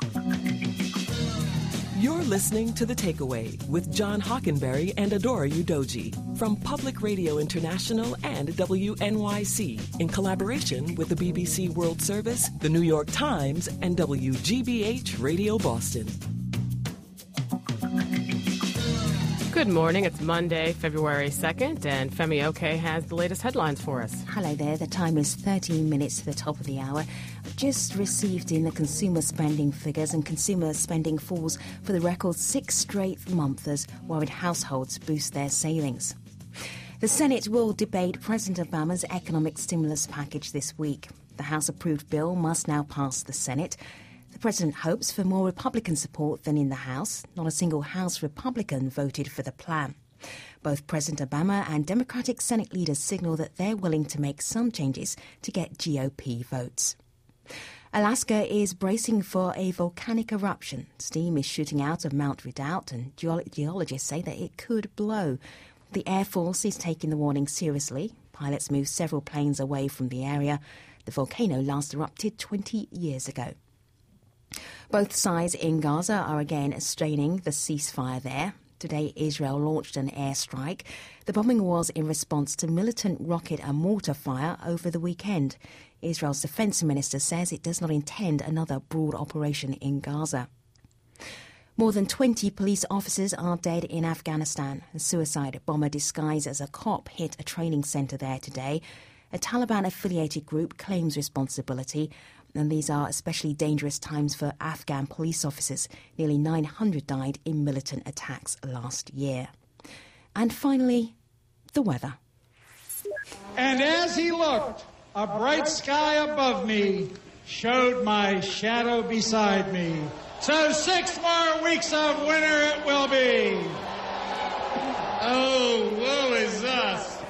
You're listening to The Takeaway with John Hockenberry and Adora Udoji from Public Radio International and W N Y C in collaboration with the B B C World Service, the New York Times, and W G B H Radio Boston. Good morning. It's Monday, February second, and Femi Oke has the latest headlines for us. Hello there. The time is thirteen minutes to the top of the hour. Just received in the consumer spending figures, and consumer spending falls for the record six straight months as worried households boost their savings. The Senate will debate President Obama's economic stimulus package this week. The House-approved bill must now pass the Senate. The president hopes for more Republican support than in the House. Not a single House Republican voted for the plan. Both President Obama and Democratic Senate leaders signal that they're willing to make some changes to get G O P votes. Alaska is bracing for a volcanic eruption. Steam is shooting out of Mount Redoubt, and geolo- geologists say that it could blow. The Air Force is taking the warning seriously. Pilots moved several planes away from the area. The volcano last erupted twenty years ago. Both sides in Gaza are again straining the ceasefire there. Today, Israel launched an airstrike. The bombing was in response to militant rocket and mortar fire over the weekend. Israel's defense minister says it does not intend another broad operation in Gaza. More than twenty police officers are dead in Afghanistan. A suicide bomber disguised as a cop hit a training centre there today. A Taliban-affiliated group claims responsibility, and these are especially dangerous times for Afghan police officers. Nearly nine hundred died in militant attacks last year. And finally, the weather. And as he looked, a bright sky above me showed my shadow beside me. So six more weeks of winter it will be. Oh, woe is us.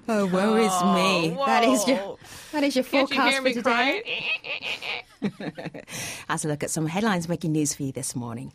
Oh, woe is Oh, me. whoa. That is your that is your Can't you forecast hear for me today. crying? As a look at some headlines making news for you this morning.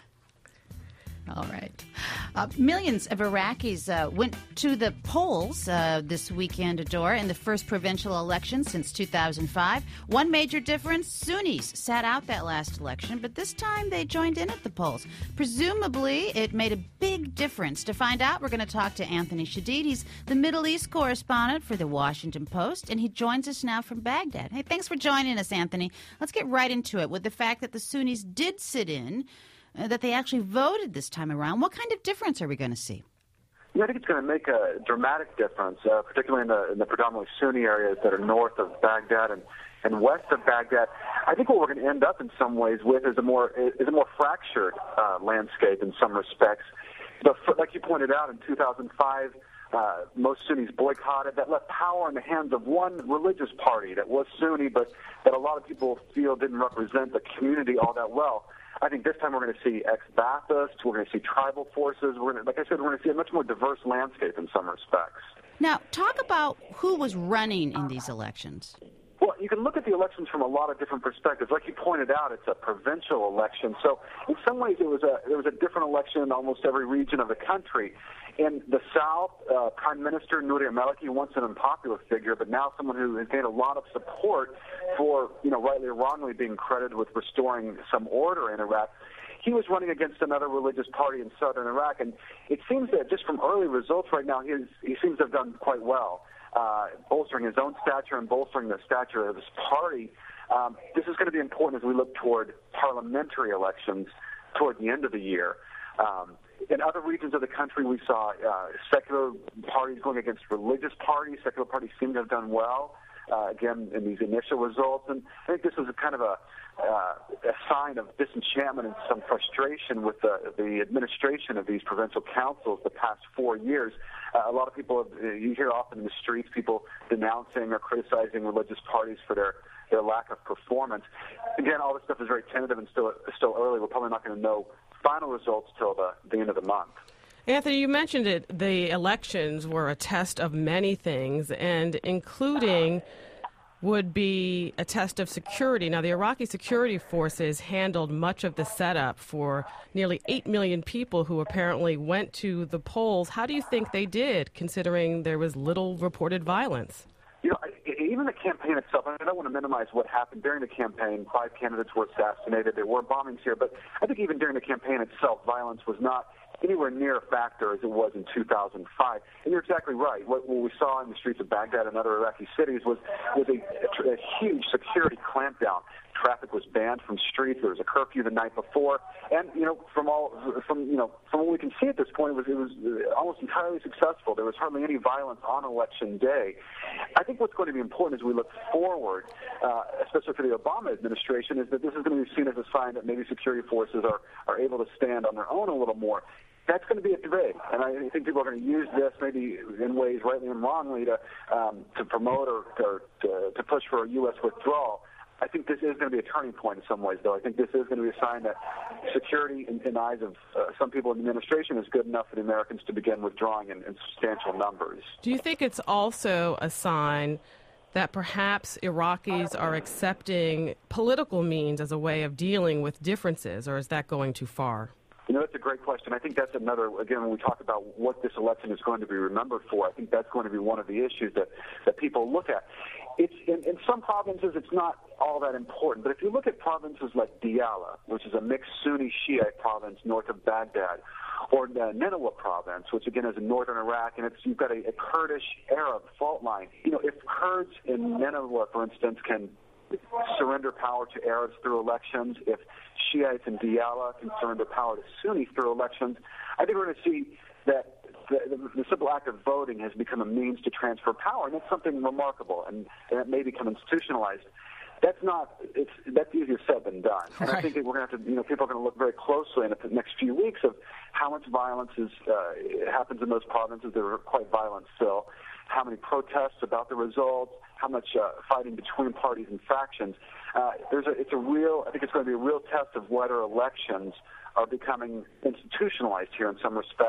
All right. Uh, millions of Iraqis uh, went to the polls uh, this weekend, Adora, in the first provincial election since two thousand five. One major difference, Sunnis sat out that last election, but this time they joined in at the polls. Presumably, it made a big difference. To find out, we're going to talk to Anthony Shadid. He's the Middle East correspondent for The Washington Post, and he joins us now from Baghdad. Hey, thanks for joining us, Anthony. Let's get right into it with the fact that the Sunnis did sit in, Uh, that they actually voted this time around. What kind of difference are we going to see? Yeah, I think it's going to make a dramatic difference, uh, particularly in the, in the predominantly Sunni areas that are north of Baghdad and, and west of Baghdad. I think what we're going to end up in some ways with is a more is a more fractured uh, landscape in some respects. But for, like you pointed out, in two thousand five, uh, most Sunnis boycotted. That left power in the hands of one religious party that was Sunni, but that a lot of people feel didn't represent the community all that well. I think this time we're going to see ex-Baathists, we're going to see tribal forces. We're going to, like I said, we're going to see a much more diverse landscape in some respects. Now, talk about who was running in these elections. Well, you can look at the elections from a lot of different perspectives. Like you pointed out, it's a provincial election. So in some ways, it was a there was a different election in almost every region of the country. In the South, uh, Prime Minister Nouri al-Maliki, once an unpopular figure, but now someone who has gained a lot of support for, you know, rightly or wrongly being credited with restoring some order in Iraq. He was running against another religious party in southern Iraq, and it seems that just from early results right now, he, is, he seems to have done quite well, uh, bolstering his own stature and bolstering the stature of his party. Um, this is going to be important as we look toward parliamentary elections toward the end of the year. Um, in other regions of the country, we saw uh, secular parties going against religious parties. Secular parties seem to have done well, uh, again, in these initial results. And I think this is a kind of a, uh, a sign of disenchantment and some frustration with the, the administration of these provincial councils the past four years. Uh, a lot of people, have, you hear often in the streets, people denouncing or criticizing religious parties for their their lack of performance. Again, all this stuff is very tentative and still still early. We're probably not going to know final results till the, the end of the month. Anthony, you mentioned it. The elections were a test of many things, and including would be a test of security. Now, the Iraqi security forces handled much of the setup for nearly eight million people who apparently went to the polls. How do you think they did, considering there was little reported violence? You know, even the campaign itself, I don't want to minimize what happened during the campaign. Five candidates were assassinated. There were bombings here. But I think even during the campaign itself, violence was not anywhere near a factor as it was in two thousand five. And you're exactly right. What, what we saw in the streets of Baghdad and other Iraqi cities was, was a, a, a huge security clampdown. Traffic was banned from streets. There was a curfew the night before, and you know, from all from you know from what we can see at this point, it was it was almost entirely successful. There was hardly any violence on election day. I think what's going to be important as we look forward, uh, especially for the Obama administration, is that this is going to be seen as a sign that maybe security forces are are able to stand on their own a little more. That's going to be a debate, and I think people are going to use this maybe in ways rightly and wrongly to um, to promote or, or to, to push for a U S withdrawal. I think this is going to be a turning point in some ways, though. I think this is going to be a sign that security, in, in the eyes of uh, some people in the administration, is good enough for the Americans to begin withdrawing in, in substantial numbers. Do you think it's also a sign that perhaps Iraqis are accepting political means as a way of dealing with differences, or is that going too far? You know, that's a great question. I think that's another, again, when we talk about what this election is going to be remembered for, I think that's going to be one of the issues that, that people look at. It's in, in some provinces, it's not all that important. But if you look at provinces like Diyala, which is a mixed Sunni Shiite province north of Baghdad, or the Nineveh province, which again is in northern Iraq, and it's you've got a, a Kurdish-Arab fault line. You know, if Kurds in Nineveh, for instance, can surrender power to Arabs through elections, if Shiites in Diyala can surrender power to Sunnis through elections, I think we're going to see that the, the, the simple act of voting has become a means to transfer power, and that's something remarkable, and, and it may become institutionalized. That's not, it's, that's easier said than done. And right. I think that we're going to have to, you know, people are going to look very closely in the next few weeks of how much violence is, uh, happens in those provinces that are quite violent still, how many protests about the results, how much uh, fighting between parties and factions. Uh, there's a, it's a real, I think it's going to be a real test of whether elections are becoming institutionalized here in some respects,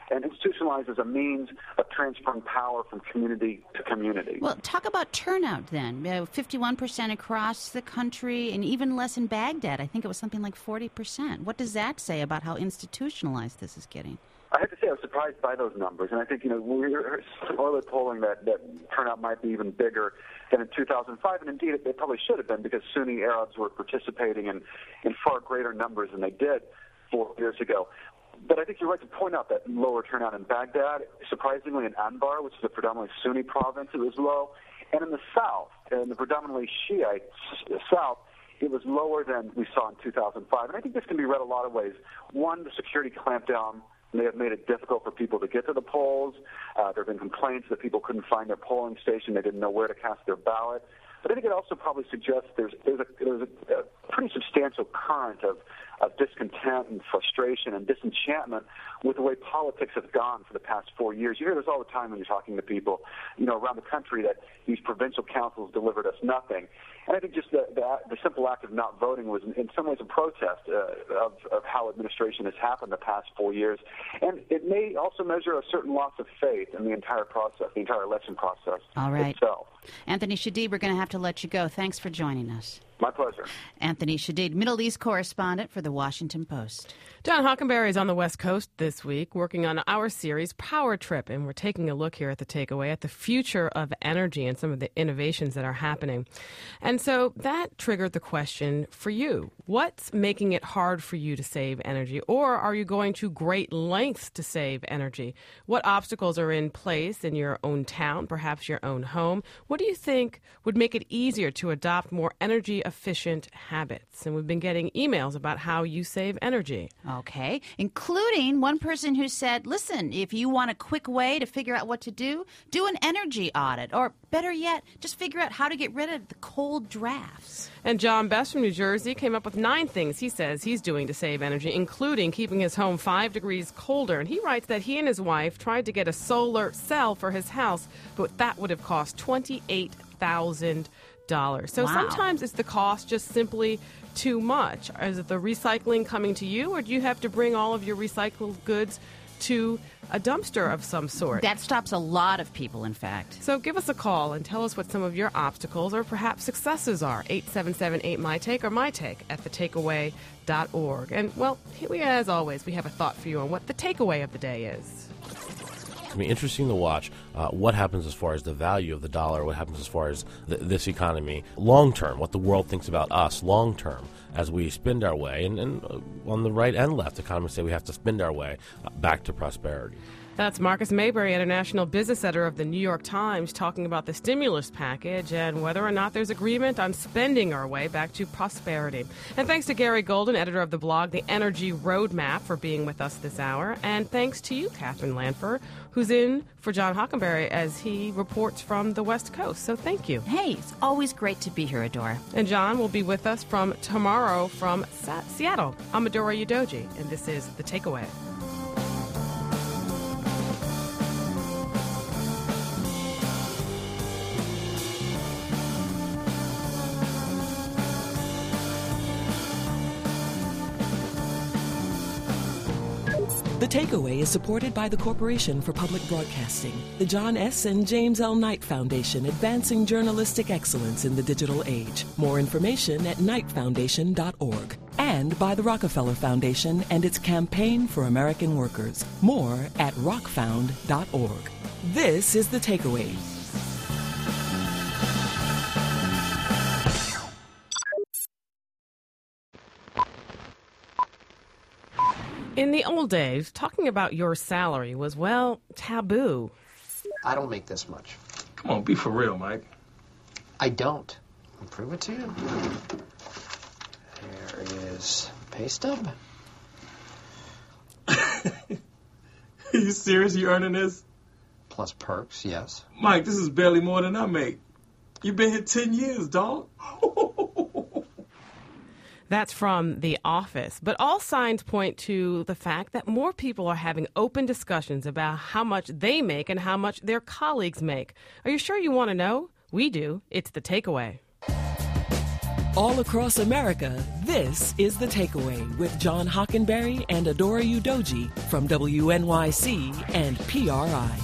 and institutionalized as a means of transferring power from community to community. Well, talk about turnout then. Uh, fifty-one percent across the country, and even less in Baghdad. I think it was something like forty percent. What does that say about how institutionalized this is getting? I have to say I was surprised by those numbers, and I think, you know, we heard earlier polling that, that turnout might be even bigger than in two thousand five, and indeed it probably should have been, because Sunni Arabs were participating in, in far greater numbers than they did four years ago. But I think you're right to point out that lower turnout in Baghdad. Surprisingly, in Anbar, which is a predominantly Sunni province, it was low. And in the south, in the predominantly Shiite south, it was lower than we saw in two thousand five. And I think this can be read a lot of ways. One, the security clampdown may have made it difficult for people to get to the polls. Uh, there have been complaints that people couldn't find their polling station. They didn't know where to cast their ballot. But I think it also probably suggests there's, there's, a, there's a, a pretty substantial current of, of discontent and frustration and disenchantment with the way politics have gone for the past four years. You hear this all the time when you're talking to people, you know, around the country, that these provincial councils delivered us nothing. And I think just the, the, the simple act of not voting was in, in some ways a protest uh, of, of how administration has happened the past four years. And it may also measure a certain loss of faith in the entire process, the entire election process All right. itself. Anthony Shadid, we're going to have to let you go. Thanks for joining us. My pleasure. Anthony Shadid, Middle East correspondent for The Washington Post. John Hockenberry is on the West Coast this week working on our series Power Trip, and we're taking a look here at the takeaway at the future of energy and some of the innovations that are happening. And so that triggered the question for you. What's making it hard for you to save energy, or are you going to great lengths to save energy? What obstacles are in place in your own town, perhaps your own home? What do you think would make it easier to adopt more energy efficient habits? And we've been getting emails about how you save energy. Okay, including one person who said, listen, if you want a quick way to figure out what to do, do an energy audit. Or better yet, just figure out how to get rid of the cold drafts. And John Best from New Jersey came up with nine things he says he's doing to save energy, including keeping his home five degrees colder. And he writes that he and his wife tried to get a solar cell for his house, but that would have cost twenty-eight thousand dollars. So Wow. sometimes it's the cost just simply too much. Is it the recycling coming to you, or do you have to bring all of your recycled goods to a dumpster of some sort? That stops a lot of people, in fact. So give us a call and tell us what some of your obstacles or perhaps successes are. eight seven seven eight, M Y Take or MyTake at the takeaway dot org. And, well, here we, as always, we have a thought for you on what the takeaway of the day is. It's going to be interesting to watch uh, what happens as far as the value of the dollar, what happens as far as th- this economy long term, what the world thinks about us long term as we spend our way. And, and uh, on the right and left, economists say we have to spend our way uh, back to prosperity. That's Marcus Maybury, international business editor of the New York Times, talking about the stimulus package and whether or not there's agreement on spending our way back to prosperity. And thanks to Gary Golden, editor of the blog The Energy Roadmap, for being with us this hour. And thanks to you, Catherine Lanfer, who's in for John Hockenberry as he reports from the West Coast. So thank you. Hey, it's always great to be here, Adora. And John will be with us from tomorrow from Sa- Seattle. I'm Adora Udoji, and this is The Takeaway. The Takeaway is supported by the Corporation for Public Broadcasting, the John S. and James L. Knight Foundation, advancing journalistic excellence in the digital age. More information at knight foundation dot org. And by the Rockefeller Foundation and its Campaign for American Workers. More at rock found dot org. This is The Takeaway. In the old days, talking about your salary was, well, taboo. I don't make this much. Come on, be for real, Mike. I don't. I'll prove it to you. There is pay stub. Are you serious? You earning this? Plus perks, yes. Mike, this is barely more than I make. You've been here ten years, dog. That's from The Office. But all signs point to the fact that more people are having open discussions about how much they make and how much their colleagues make. Are you sure you want to know? We do. It's The Takeaway. All across America, this is The Takeaway with John Hockenberry and Adora Udoji from W N Y C and P R I.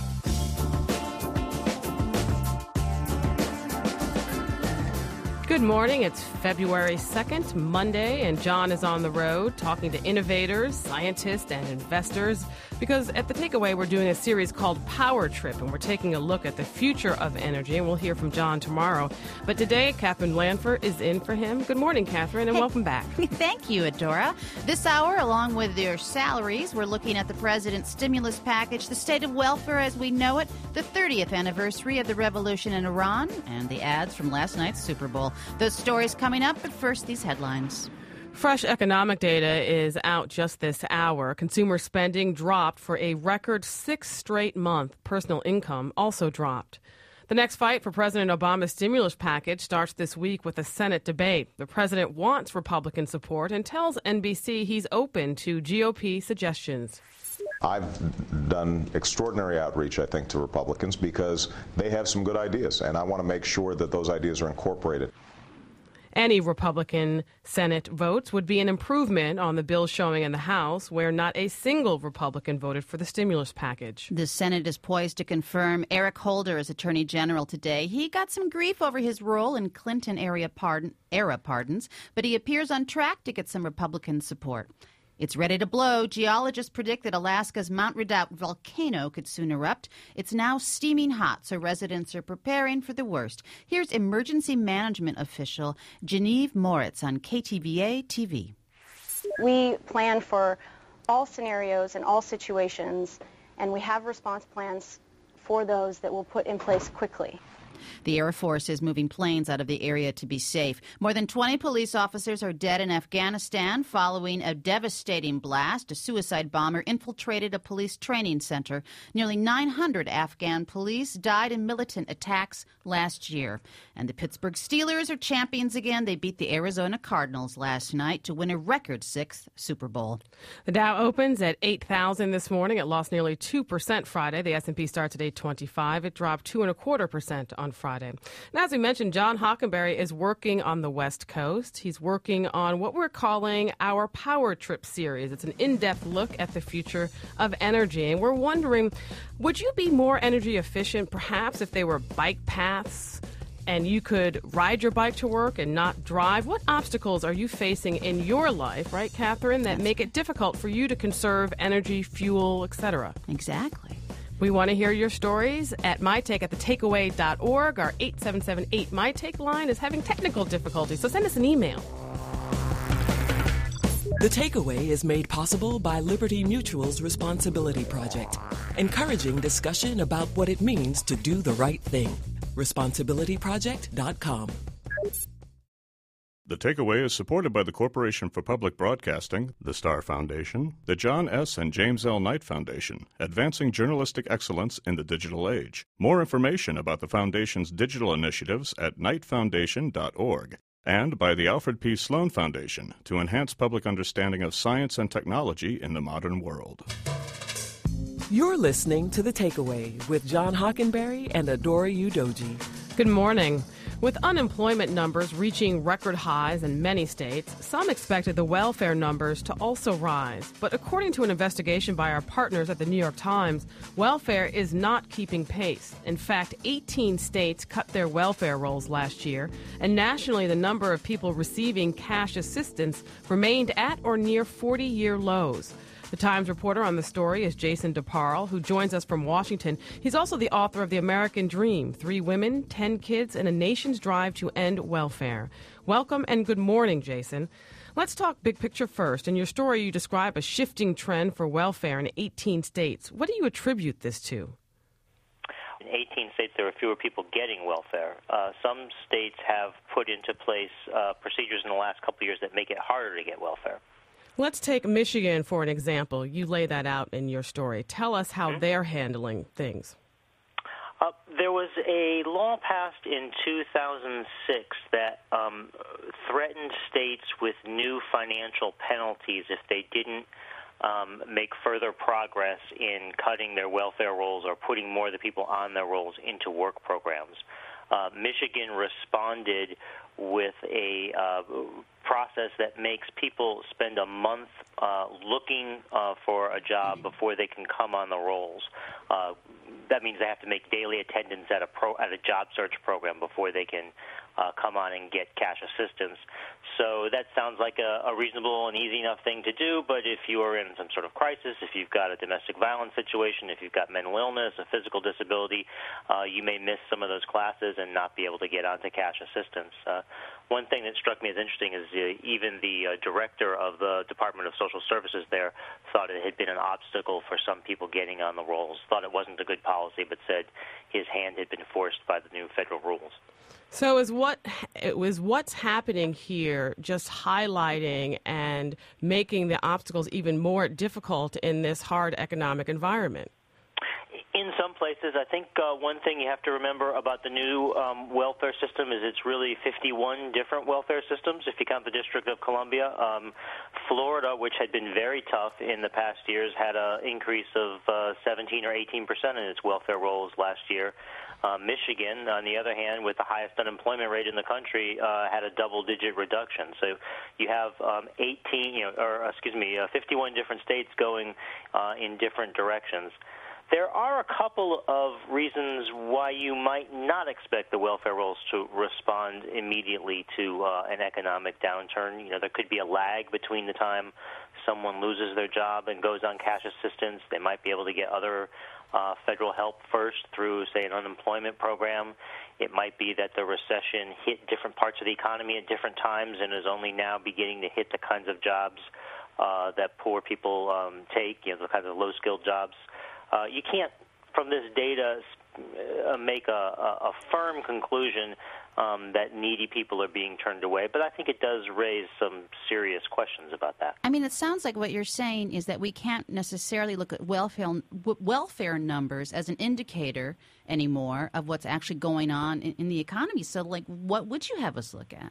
Good morning. It's February second, Monday, and John is on the road talking to innovators, scientists, and investors because at The Takeaway, we're doing a series called Power Trip, and we're taking a look at the future of energy, and we'll hear from John tomorrow. But today, Catherine Lanford is in for him. Good morning, Catherine, and hey, welcome back. Thank you, Adora. This hour, along with your salaries, we're looking at the president's stimulus package, the state of welfare as we know it, the thirtieth anniversary of the revolution in Iran, and the ads from last night's Super Bowl. Those stories coming up, but first, these headlines. Fresh economic data is out just this hour. Consumer spending dropped for a record sixth straight month. Personal income also dropped. The next fight for President Obama's stimulus package starts this week with a Senate debate. The president wants Republican support and tells N B C he's open to G O P suggestions. I've done extraordinary outreach, I think, to Republicans because they have some good ideas, and I want to make sure that those ideas are incorporated. Any Republican Senate votes would be an improvement on the bill showing in the House, where not a single Republican voted for the stimulus package. The Senate is poised to confirm Eric Holder as Attorney General today. He got some grief over his role in Clinton era, pardon, era pardons, but he appears on track to get some Republican support. It's ready to blow. Geologists predict that Alaska's Mount Redoubt volcano could soon erupt. It's now steaming hot, so residents are preparing for the worst. Here's emergency management official Genevieve Moritz on K T V A T V. We plan for all scenarios and all situations, and we have response plans for those that we'll put in place quickly. The Air Force is moving planes out of the area to be safe. More than twenty police officers are dead in Afghanistan following a devastating blast. A suicide bomber infiltrated a police training center. Nearly nine hundred Afghan police died in militant attacks last year. And the Pittsburgh Steelers are champions again. They beat the Arizona Cardinals last night to win a record sixth Super Bowl. The Dow opens at eight thousand this morning. It lost nearly two percent Friday. The S and P starts at eight twenty-five. It dropped two and a quarter percent on Friday. And as we mentioned, John Hockenberry is working on the West Coast. He's working on what we're calling our Power Trip series. It's an in-depth look at the future of energy. And we're wondering, would you be more energy efficient perhaps if they were bike paths and you could ride your bike to work and not drive? What obstacles are you facing in your life, right, Catherine, that make it difficult for you to conserve energy, fuel, et cetera? Exactly. We want to hear your stories at mytake at the takeaway dot org. Our eight seven seven eight MyTake line is having technical difficulties, so send us an email. The Takeaway is made possible by Liberty Mutual's Responsibility Project, encouraging discussion about what it means to do the right thing. responsibility project dot com. The Takeaway is supported by the Corporation for Public Broadcasting, the Star Foundation, the John S. and James L. Knight Foundation, advancing journalistic excellence in the digital age. More information about the Foundation's digital initiatives at knight foundation dot org, and by the Alfred P. Sloan Foundation to enhance public understanding of science and technology in the modern world. You're listening to The Takeaway with John Hockenberry and Adora Udoji. Good morning. With unemployment numbers reaching record highs in many states, some expected the welfare numbers to also rise. But according to an investigation by our partners at the New York Times, welfare is not keeping pace. In fact, eighteen states cut their welfare rolls last year, and nationally the number of people receiving cash assistance remained at or near forty-year lows. The Times reporter on the story is Jason DeParle, who joins us from Washington. He's also the author of The American Dream, Three Women, Ten Kids, and a Nation's Drive to End Welfare. Welcome and good morning, Jason. Let's talk big picture first. In your story, you describe a shifting trend for welfare in eighteen states. What do you attribute this to? In eighteen states, there are fewer people getting welfare. Uh, some states have put into place uh, procedures in the last couple of years that make it harder to get welfare. Let's take Michigan for an example. You lay that out in your story. Tell us how mm-hmm. they're handling things. Uh, there was a law passed in two thousand six that um, threatened states with new financial penalties if they didn't um, make further progress in cutting their welfare rolls or putting more of the people on their rolls into work programs. uh, Michigan responded with a uh, process that makes people spend a month uh, looking uh, for a job before they can come on the rolls. Uh, that means they have to make daily attendance at a pro at a job search program before they can uh, come on and get cash assistance. So that sounds like a, a reasonable and easy enough thing to do, but if you are in some sort of crisis, if you've got a domestic violence situation, if you've got mental illness, a physical disability, uh, you may miss some of those classes and not be able to get onto cash assistance. Uh, one thing that struck me as interesting is uh, even the uh, director of the Department of Social Services there thought it had been an obstacle for some people getting on the rolls, thought it wasn't a good policy, but said his hand had been forced by the new federal rules. So is what it was what's happening here just highlighting and making the obstacles even more difficult in this hard economic environment? In some places, I think uh, one thing you have to remember about the new um, welfare system is it's really fifty-one different welfare systems, if you count the District of Columbia. Um, Florida, which had been very tough in the past years, had an increase of uh, seventeen or eighteen percent in its welfare rolls last year. Uh, Michigan, on the other hand, with the highest unemployment rate in the country, uh, had a double-digit reduction. So you have um, eighteen, you know, or excuse me, uh, fifty-one different states going uh, in different directions. There are a couple of reasons why you might not expect the welfare rolls to respond immediately to uh, an economic downturn. You know, there could be a lag between the time someone loses their job and goes on cash assistance. They might be able to get other uh, federal help first through, say, an unemployment program. It might be that the recession hit different parts of the economy at different times and is only now beginning to hit the kinds of jobs uh, that poor people um, take, you know, the kinds of low-skilled jobs. Uh, you can't, from this data, uh, make a, a, a firm conclusion um, that needy people are being turned away, but I think it does raise some serious questions about that. I mean, it sounds like what you're saying is that we can't necessarily look at welfare welfare numbers as an indicator anymore of what's actually going on in, in the economy. So, like, what would you have us look at?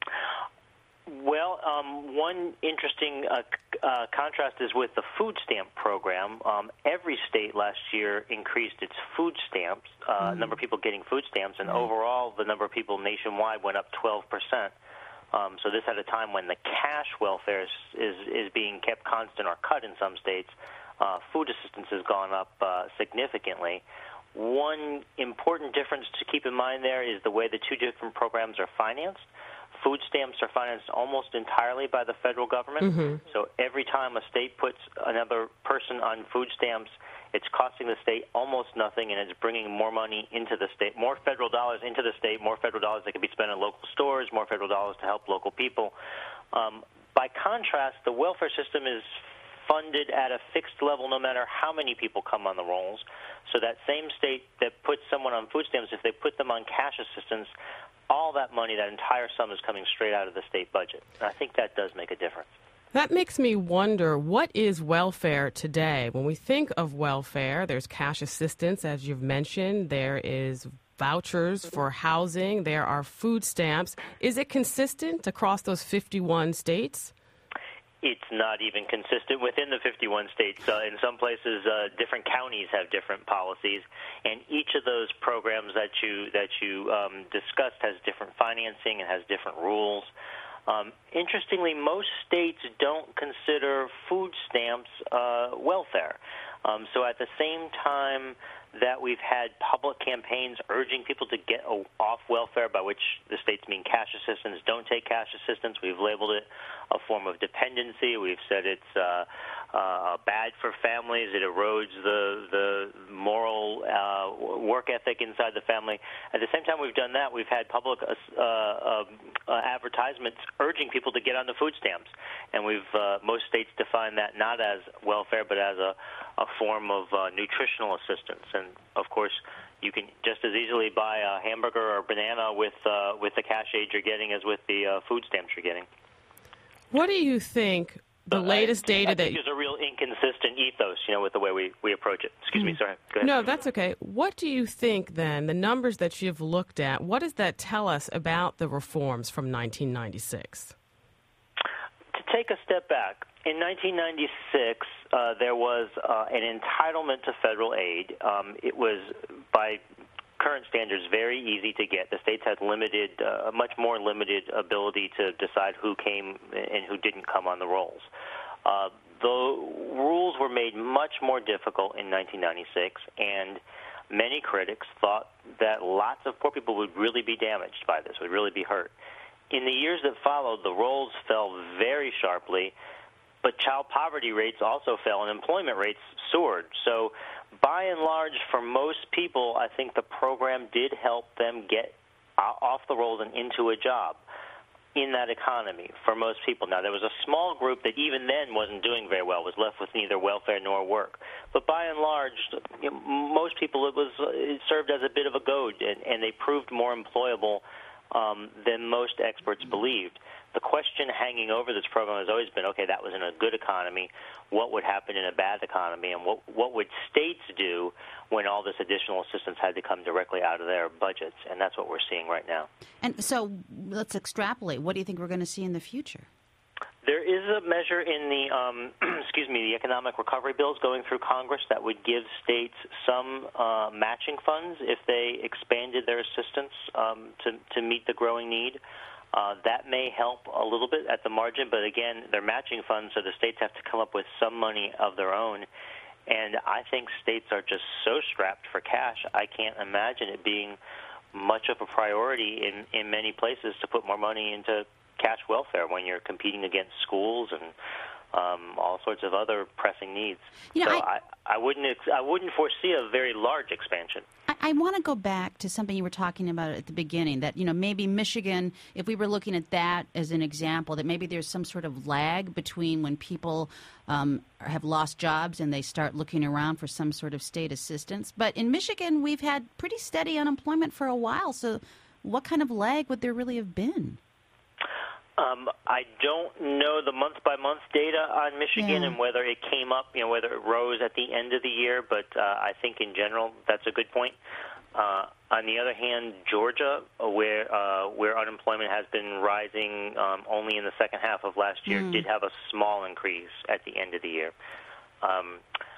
Well, um, one interesting uh, uh, contrast is with the food stamp program. Um, every state last year increased its food stamps, uh, mm. number of people getting food stamps, and mm. overall the number of people nationwide went up twelve percent. Um, so this at a time when the cash welfare is, is, is being kept constant or cut in some states. Uh, food assistance has gone up uh, significantly. One important difference to keep in mind there is the way the two different programs are financed. Food stamps are financed almost entirely by the federal government. Mm-hmm. So every time a state puts another person on food stamps, it's costing the state almost nothing, and it's bringing more money into the state, more federal dollars into the state, more federal dollars that can be spent in local stores, more federal dollars to help local people. Um, by contrast, the welfare system is funded at a fixed level no matter how many people come on the rolls. So that same state that puts someone on food stamps, if they put them on cash assistance, all that money, that entire sum, is coming straight out of the state budget. And I think that does make a difference. That makes me wonder, what is welfare today? When we think of welfare, there's cash assistance, as you've mentioned. There is vouchers for housing. There are food stamps. Is it consistent across those fifty-one states? It's not even consistent within the fifty-one states. Uh, in some places, uh, different counties have different policies, and each of those programs that you that you um, discussed has different financing and has different rules. Um, interestingly, most states don't consider food stamps uh, welfare. Um, so at the same time that we've had public campaigns urging people to get off welfare, by which the states mean cash assistance, don't take cash assistance. We've labeled it a form of dependency. We've said it's uh, uh, bad for families. It erodes the the moral uh, work ethic inside the family. At the same time we've done that, we've had public uh, uh, uh, advertisements urging people to get on the food stamps. And we've uh, most states define that not as welfare, but as a, a form of uh, nutritional assistance. And, of course, you can just as easily buy a hamburger or banana with uh, with the cash aid you're getting as with the uh, food stamps you're getting. What do you think the but latest I, data I think that... there's a real inconsistent ethos, you know, with the way we, we approach it. Excuse mm. me, sorry. Go ahead. No, that's okay. What do you think, then, the numbers that you've looked at, what does that tell us about the reforms from nineteen ninety-six? To take a step back, in nineteen ninety-six, uh, there was uh, an entitlement to federal aid. Um, it was, by current standards very easy to get. The states had limited, uh, much more limited ability to decide who came and who didn't come on the rolls. Uh, the rules were made much more difficult in nineteen ninety-six, and many critics thought that lots of poor people would really be damaged by this, would really be hurt. In the years that followed, the rolls fell very sharply, but child poverty rates also fell and employment rates soared. So by and large, for most people, I think the program did help them get off the rolls and into a job in that economy for most people. Now, there was a small group that even then wasn't doing very well, was left with neither welfare nor work. But by and large, you know, most people, it was it served as a bit of a goad, and, and they proved more employable um, than most experts believed. The question hanging over this program has always been, okay, that was in a good economy. What would happen in a bad economy, and what what would states do when all this additional assistance had to come directly out of their budgets? And that's what we're seeing right now. And so let's extrapolate. What do you think we're going to see in the future? There is a measure in the, um, excuse me, the economic recovery bills going through Congress that would give states some uh, matching funds if they expanded their assistance um, to, to meet the growing need. Uh, that may help a little bit at the margin, but again, they're matching funds, so the states have to come up with some money of their own. And I think states are just so strapped for cash, I can't imagine it being much of a priority in, in many places to put more money into cash welfare when you're competing against schools and um, all sorts of other pressing needs. You know, so I, I, I wouldn't ex- I wouldn't foresee a very large expansion. I, I want to go back to something you were talking about at the beginning, that, you know, maybe Michigan, if we were looking at that as an example, that maybe there's some sort of lag between when people um, have lost jobs and they start looking around for some sort of state assistance. But in Michigan, we've had pretty steady unemployment for a while, so what kind of lag would there really have been? Um, I don't know the month-by-month data on Michigan Yeah. and whether it came up, you know, whether it rose at the end of the year, but uh, I think in general that's a good point. Uh, on the other hand, Georgia, where uh, where unemployment has been rising um, only in the second half of last year, Mm. did have a small increase at the end of the year. Um,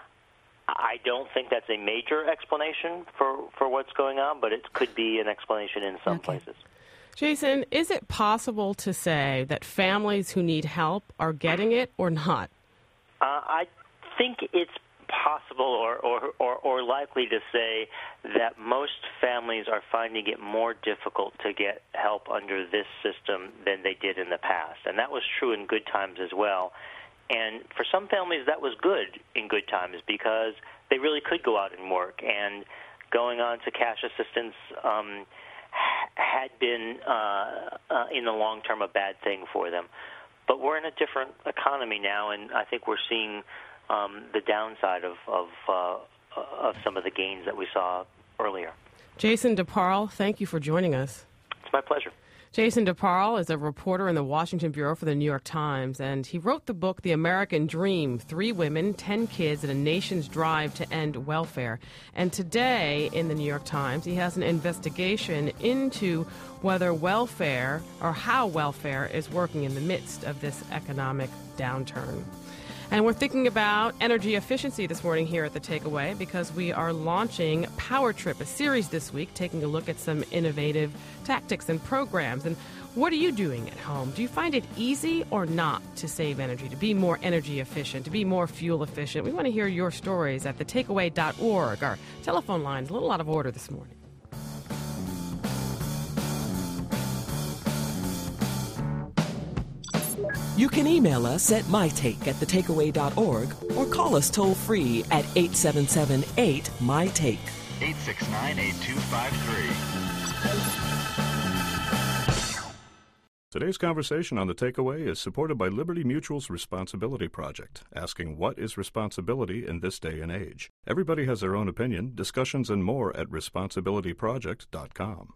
I don't think that's a major explanation for, for what's going on, but it could be an explanation in some Okay. places. Jason, is it possible to say that families who need help are getting it or not? Uh, I think it's possible or, or, or, or likely to say that most families are finding it more difficult to get help under this system than they did in the past. And that was true in good times as well. And for some families, that was good in good times because they really could go out and work. And going on to cash assistance um, had been, uh, uh, in the long term, a bad thing for them. But we're in a different economy now, and I think we're seeing um, the downside of of, uh, of some of the gains that we saw earlier. Jason DeParle, thank you for joining us. It's my pleasure. Jason DeParle is a reporter in the Washington Bureau for the New York Times, and he wrote the book The American Dream, Three Women, Ten Kids, and a Nation's Drive to End Welfare. And today in the New York Times, he has an investigation into whether welfare or how welfare is working in the midst of this economic downturn. And we're thinking about energy efficiency this morning here at The Takeaway because we are launching Power Trip, a series this week, taking a look at some innovative tactics and programs. And what are you doing at home? Do you find it easy or not to save energy, to be more energy efficient, to be more fuel efficient? We want to hear your stories at the takeaway dot org. Our telephone line's a little out of order this morning. You can email us at mytake at the takeaway dot org or call us toll-free at eight seven seven eight, M Y Take. eight six nine, eight two five three. Today's conversation on The Takeaway is supported by Liberty Mutual's Responsibility Project, asking what is responsibility in this day and age. Everybody has their own opinion. Discussions and more at responsibility project dot com.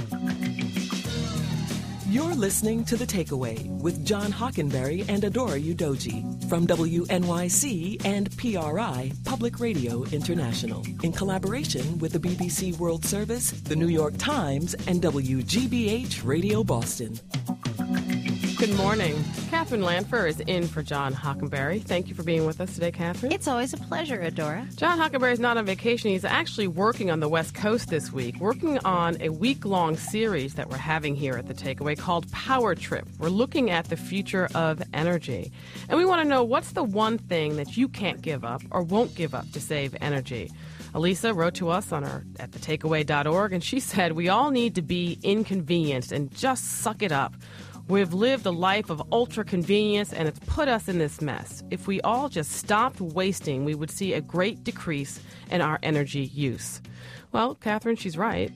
You're listening to The Takeaway with John Hockenberry and Adora Udoji from W N Y C and P R I, Public Radio International, in collaboration with the B B C World Service, the New York Times, and W G B H Radio Boston. Good morning. Catherine Lanfer is in for John Hockenberry. Thank you for being with us today, Catherine. It's always a pleasure, Adora. John Hockenberry is not on vacation. He's actually working on the West Coast this week, working on a week-long series that we're having here at The Takeaway called Power Trip. We're looking at the future of energy. And we want to know what's the one thing that you can't give up or won't give up to save energy. Elisa wrote to us on our at the takeaway dot org, and she said, we all need to be inconvenienced and just suck it up. We've lived a life of ultra-convenience, and it's put us in this mess. If we all just stopped wasting, we would see a great decrease in our energy use. Well, Catherine, she's right.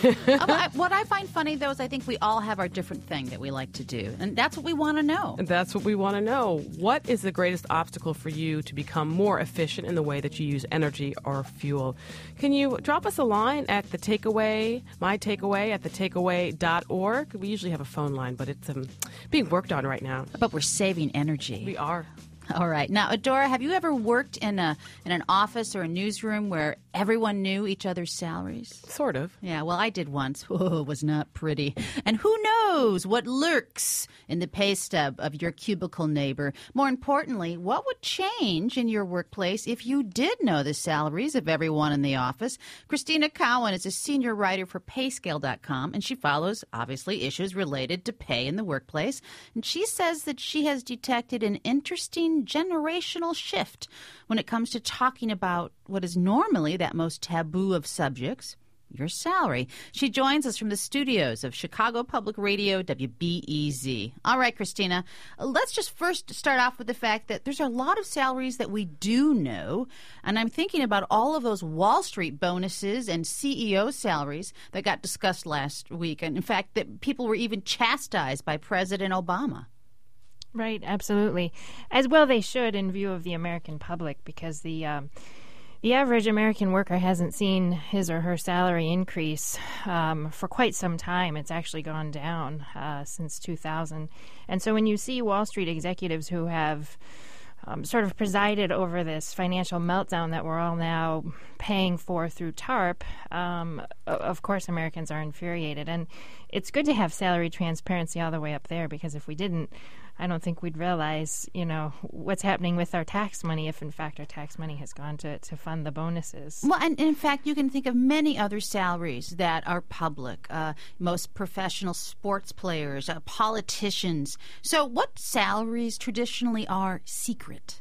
uh, what I find funny, though, is I think we all have our different thing that we like to do. And that's what we want to know. And that's what we want to know. What is the greatest obstacle for you to become more efficient in the way that you use energy or fuel? Can you drop us a line at the takeaway, my takeaway at the takeaway dot org? We usually have a phone line, but it's um, being worked on right now. But we're saving energy. We are. All right. Now, Adora, have you ever worked in a in an office or a newsroom where everyone knew each other's salaries? Sort of. Yeah, well, I did once. Oh, it was not pretty. And who knows what lurks in the pay stub of your cubicle neighbor? More importantly, what would change in your workplace if you did know the salaries of everyone in the office? Christina Cowan is a senior writer for pay scale dot com, and she follows, obviously, issues related to pay in the workplace. And she says that she has detected an interesting generational shift when it comes to talking about what is normally that most taboo of subjects, your salary. She joins us from the studios of Chicago Public Radio, W B E Z. All right, Christina, let's just first start off with the fact that there's a lot of salaries that we do know, and I'm thinking about all of those Wall Street bonuses and C E O salaries that got discussed last week, and in fact, that people were even chastised by President Obama. Right, absolutely. As well they should in view of the American public, because the um, the average American worker hasn't seen his or her salary increase um, for quite some time. It's actually gone down uh, since two thousand. And so when you see Wall Street executives who have um, sort of presided over this financial meltdown that we're all now paying for through TARP, um, of course Americans are infuriated. And it's good to have salary transparency all the way up there, because if we didn't, I don't think we'd realize, you know, what's happening with our tax money if, in fact, our tax money has gone to, to fund the bonuses. Well, and in fact, you can think of many other salaries that are public. Uh, most professional sports players, uh, politicians. So what salaries traditionally are secret?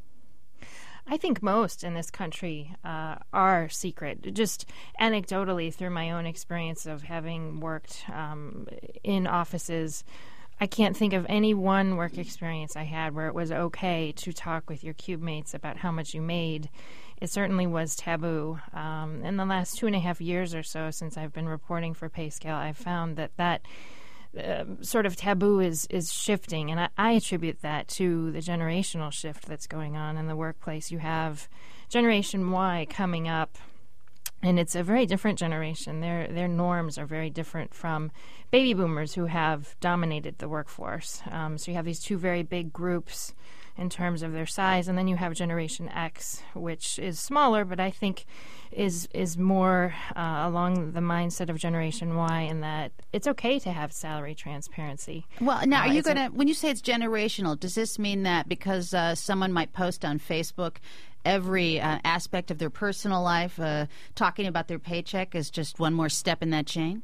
I think most in this country uh, are secret. Just anecdotally, through my own experience of having worked um, in offices, I can't think of any one work experience I had where it was okay to talk with your cube mates about how much you made. It certainly was taboo. Um, in the last two and a half years or so since I've been reporting for PayScale, I've found that that uh, sort of taboo is, is shifting, and I, I attribute that to the generational shift that's going on in the workplace. You have Generation Y coming up, and it's a very different generation. Their their norms are very different from baby boomers who have dominated the workforce. Um, so you have these two very big groups in terms of their size, and then you have Generation X, which is smaller, but I think is is more uh, along the mindset of Generation Y, in that it's okay to have salary transparency. Well, now, uh, are you going to, when you say it's generational, does this mean that because uh, someone might post on Facebook every uh, aspect of their personal life, uh, talking about their paycheck is just one more step in that chain?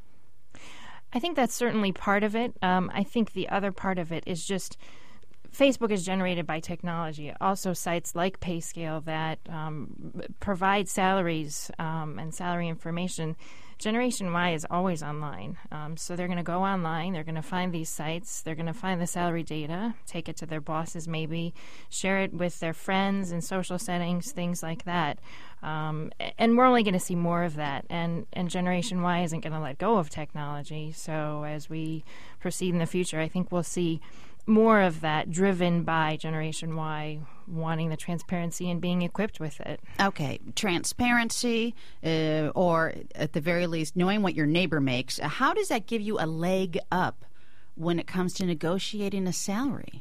I think that's certainly part of it. Um, I think the other part of it is just Facebook is generated by technology. Also, sites like PayScale that um, provide salaries um, and salary information. Generation Y is always online. Um, so they're going to go online, they're going to find these sites, they're going to find the salary data, take it to their bosses maybe, share it with their friends in social settings, things like that. Um, and we're only going to see more of that. And, and Generation Y isn't going to let go of technology. So as we proceed in the future, I think we'll see more of that driven by Generation Y wanting the transparency and being equipped with it. Okay, transparency, uh, or at the very least, knowing what your neighbor makes. How does that give you a leg up when it comes to negotiating a salary?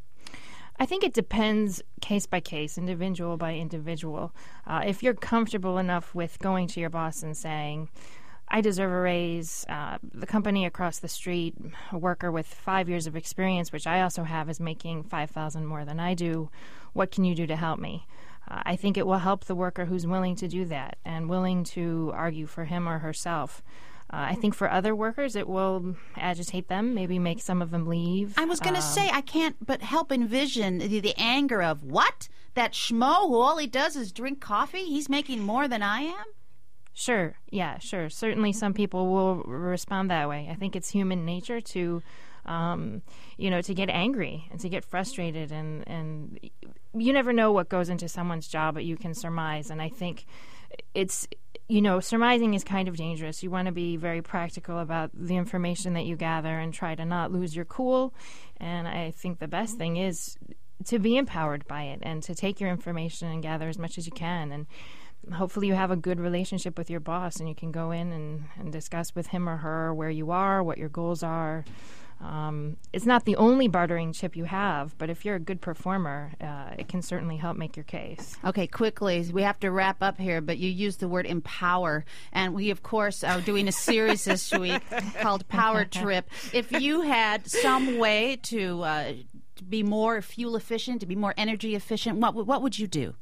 I think it depends case by case, individual by individual. Uh, if you're comfortable enough with going to your boss and saying, I deserve a raise. Uh, the company across the street, a worker with five years of experience, which I also have, is making five thousand dollars more than I do. What can you do to help me? Uh, I think it will help the worker who's willing to do that and willing to argue for him or herself. Uh, I think for other workers, it will agitate them, maybe make some of them leave. I was going to um, say, I can't but help envision the, the anger of, what? That schmo who all he does is drink coffee? He's making more than I am? Sure. Yeah, sure. Certainly some people will respond that way. I think it's human nature to, um, you know, to get angry and to get frustrated. And, and you never know what goes into someone's job, but you can surmise. And I think it's, you know, surmising is kind of dangerous. You want to be very practical about the information that you gather and try to not lose your cool. And I think the best thing is to be empowered by it and to take your information and gather as much as you can. And hopefully you have a good relationship with your boss and you can go in and, and discuss with him or her where you are, what your goals are. Um, it's not the only bartering chip you have, but if you're a good performer, uh, it can certainly help make your case. Okay, quickly, we have to wrap up here, but you used the word empower, and we, of course, are doing a series this week called Power Trip. If you had some way to, uh, to be more fuel efficient, to be more energy efficient, what, what would you do?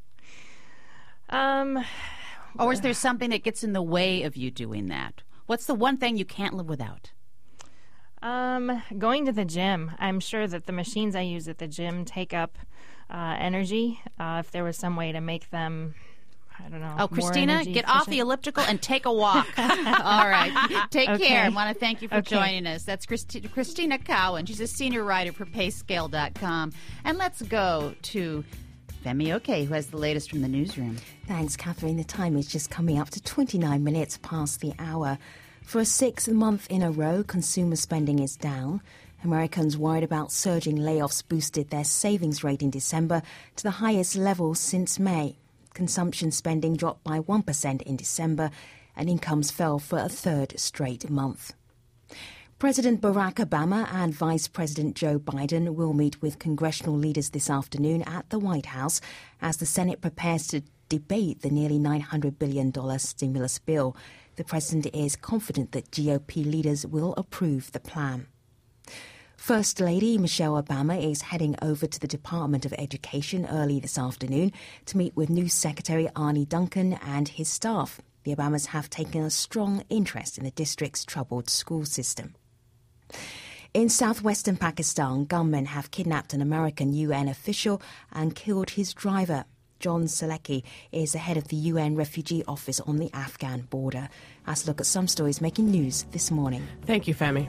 Um, or is there something that gets in the way of you doing that? What's the one thing you can't live without? Um, going to the gym. I'm sure that the machines I use at the gym take up uh, energy. Uh, if there was some way to make them, I don't know. Oh, Christina, get efficient. off the elliptical and take a walk. All right. Take okay. care. I want to thank you for okay. joining us. That's Christi- Christina Cowan. She's a senior writer for pay scale dot com. And let's go to Femi Oke, who has the latest from the newsroom. Thanks, Catherine. The time is just coming up to twenty-nine minutes past the hour. For a sixth month in a row, consumer spending is down. Americans worried about surging layoffs boosted their savings rate in December to the highest level since May. Consumption spending dropped by one percent in December, and incomes fell for a third straight month. President Barack Obama and Vice President Joe Biden will meet with congressional leaders this afternoon at the White House as the Senate prepares to debate the nearly nine hundred billion dollars stimulus bill. The president is confident that G O P leaders will approve the plan. First Lady Michelle Obama is heading over to the Department of Education early this afternoon to meet with new Secretary Arne Duncan and his staff. The Obamas have taken a strong interest in the district's troubled school system. In southwestern Pakistan, gunmen have kidnapped an American U N official and killed his driver. John Selecki is the head of the U N Refugee Office on the Afghan border. Let's look at some stories making news this morning. Thank you, Femi.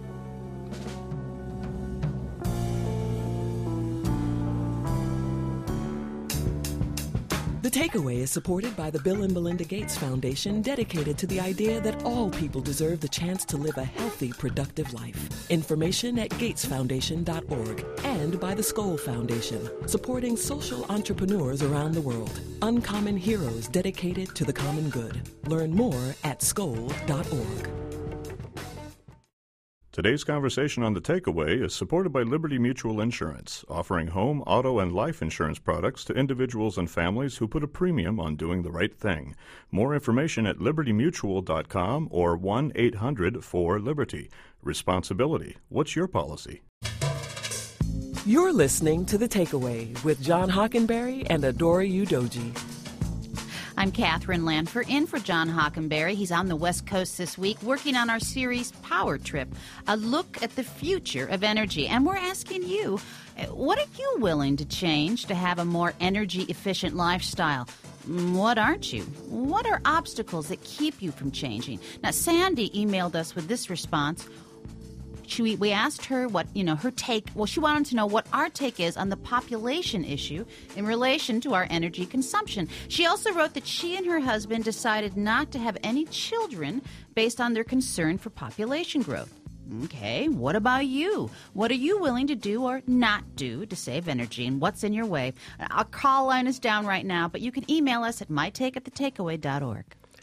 The Takeaway is supported by the Bill and Melinda Gates Foundation, dedicated to the idea that all people deserve the chance to live a healthy, productive life. Information at gates foundation dot org. And by the Skoll Foundation, supporting social entrepreneurs around the world. Uncommon heroes dedicated to the common good. Learn more at skoll dot org. Today's conversation on The Takeaway is supported by Liberty Mutual Insurance, offering home, auto, and life insurance products to individuals and families who put a premium on doing the right thing. More information at liberty mutual dot com or one eight hundred four liberty. Responsibility. What's your policy? You're listening to The Takeaway with John Hockenberry and Adora Udoji. I'm Catherine Lanford, in for John Hockenberry. He's on the West Coast this week, working on our series Power Trip, a look at the future of energy. And we're asking you, what are you willing to change to have a more energy-efficient lifestyle? What aren't you? What are obstacles that keep you from changing? Now, Sandy emailed us with this response. She, we asked her what, you know, her take, well, she wanted to know what our take is on the population issue in relation to our energy consumption. She also wrote that she and her husband decided not to have any children based on their concern for population growth. Okay, what about you? What are you willing to do or not do to save energy, and what's in your way? Our call line is down right now, but you can email us at my take at the takeaway dot org.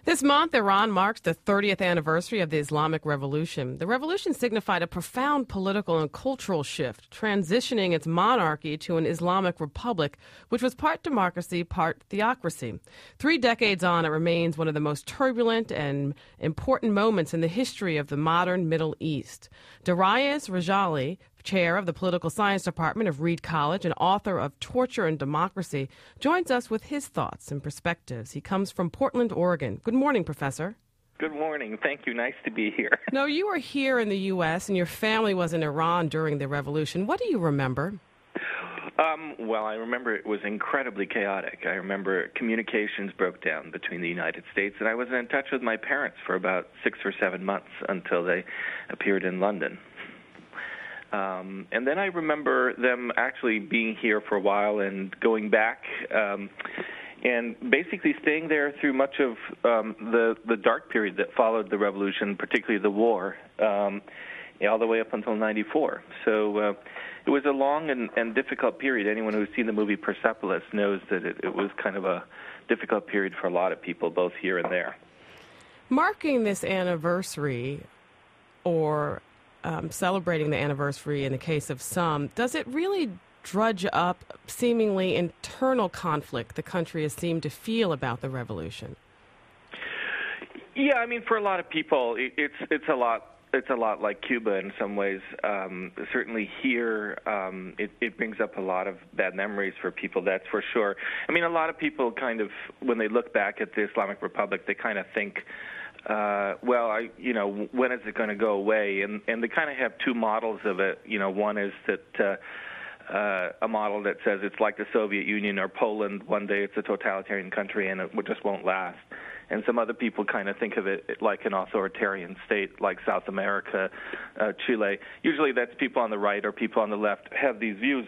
This month, Iran marks the thirtieth anniversary of the Islamic Revolution. The revolution signified a profound political and cultural shift, transitioning its monarchy to an Islamic republic, which was part democracy, part theocracy. Three decades on, it remains one of the most turbulent and important moments in the history of the modern Middle East. Darius Rejali, chair of the Political Science Department of Reed College and author of Torture and Democracy, joins us with his thoughts and perspectives. He comes from Portland, Oregon. Good morning, Professor. Good morning. Thank you. Nice to be here. No, you were here in the U S and your family was in Iran during the revolution. What do you remember? Um, well, I remember it was incredibly chaotic. I remember communications broke down between the United States, and I was in touch with my parents for about six or seven months until they appeared in London. Um, and then I remember them actually being here for a while and going back um, and basically staying there through much of um, the, the dark period that followed the revolution, particularly the war, um, all the way up until ninety-four. So uh, it was a long and, and difficult period. Anyone who's seen the movie Persepolis knows that it, it was kind of a difficult period for a lot of people, both here and there. Marking this anniversary, or Um, celebrating the anniversary in the case of some, does it really drudge up seemingly internal conflict the country has seemed to feel about the revolution? Yeah, I mean, for a lot of people, it, it's it's a lot. It's a lot like Cuba in some ways. Um, certainly here, um, it, it brings up a lot of bad memories for people, that's for sure. I mean, a lot of people kind of, when they look back at the Islamic Republic, they kind of think, Uh, well, I, you know, when is it going to go away? And, and they kind of have two models of it. You know, one is that uh, uh, a model that says it's like the Soviet Union or Poland. One day it's a totalitarian country and it just won't last. And some other people kind of think of it like an authoritarian state, like South America, uh, Chile. Usually that's people on the right or people on the left have these views.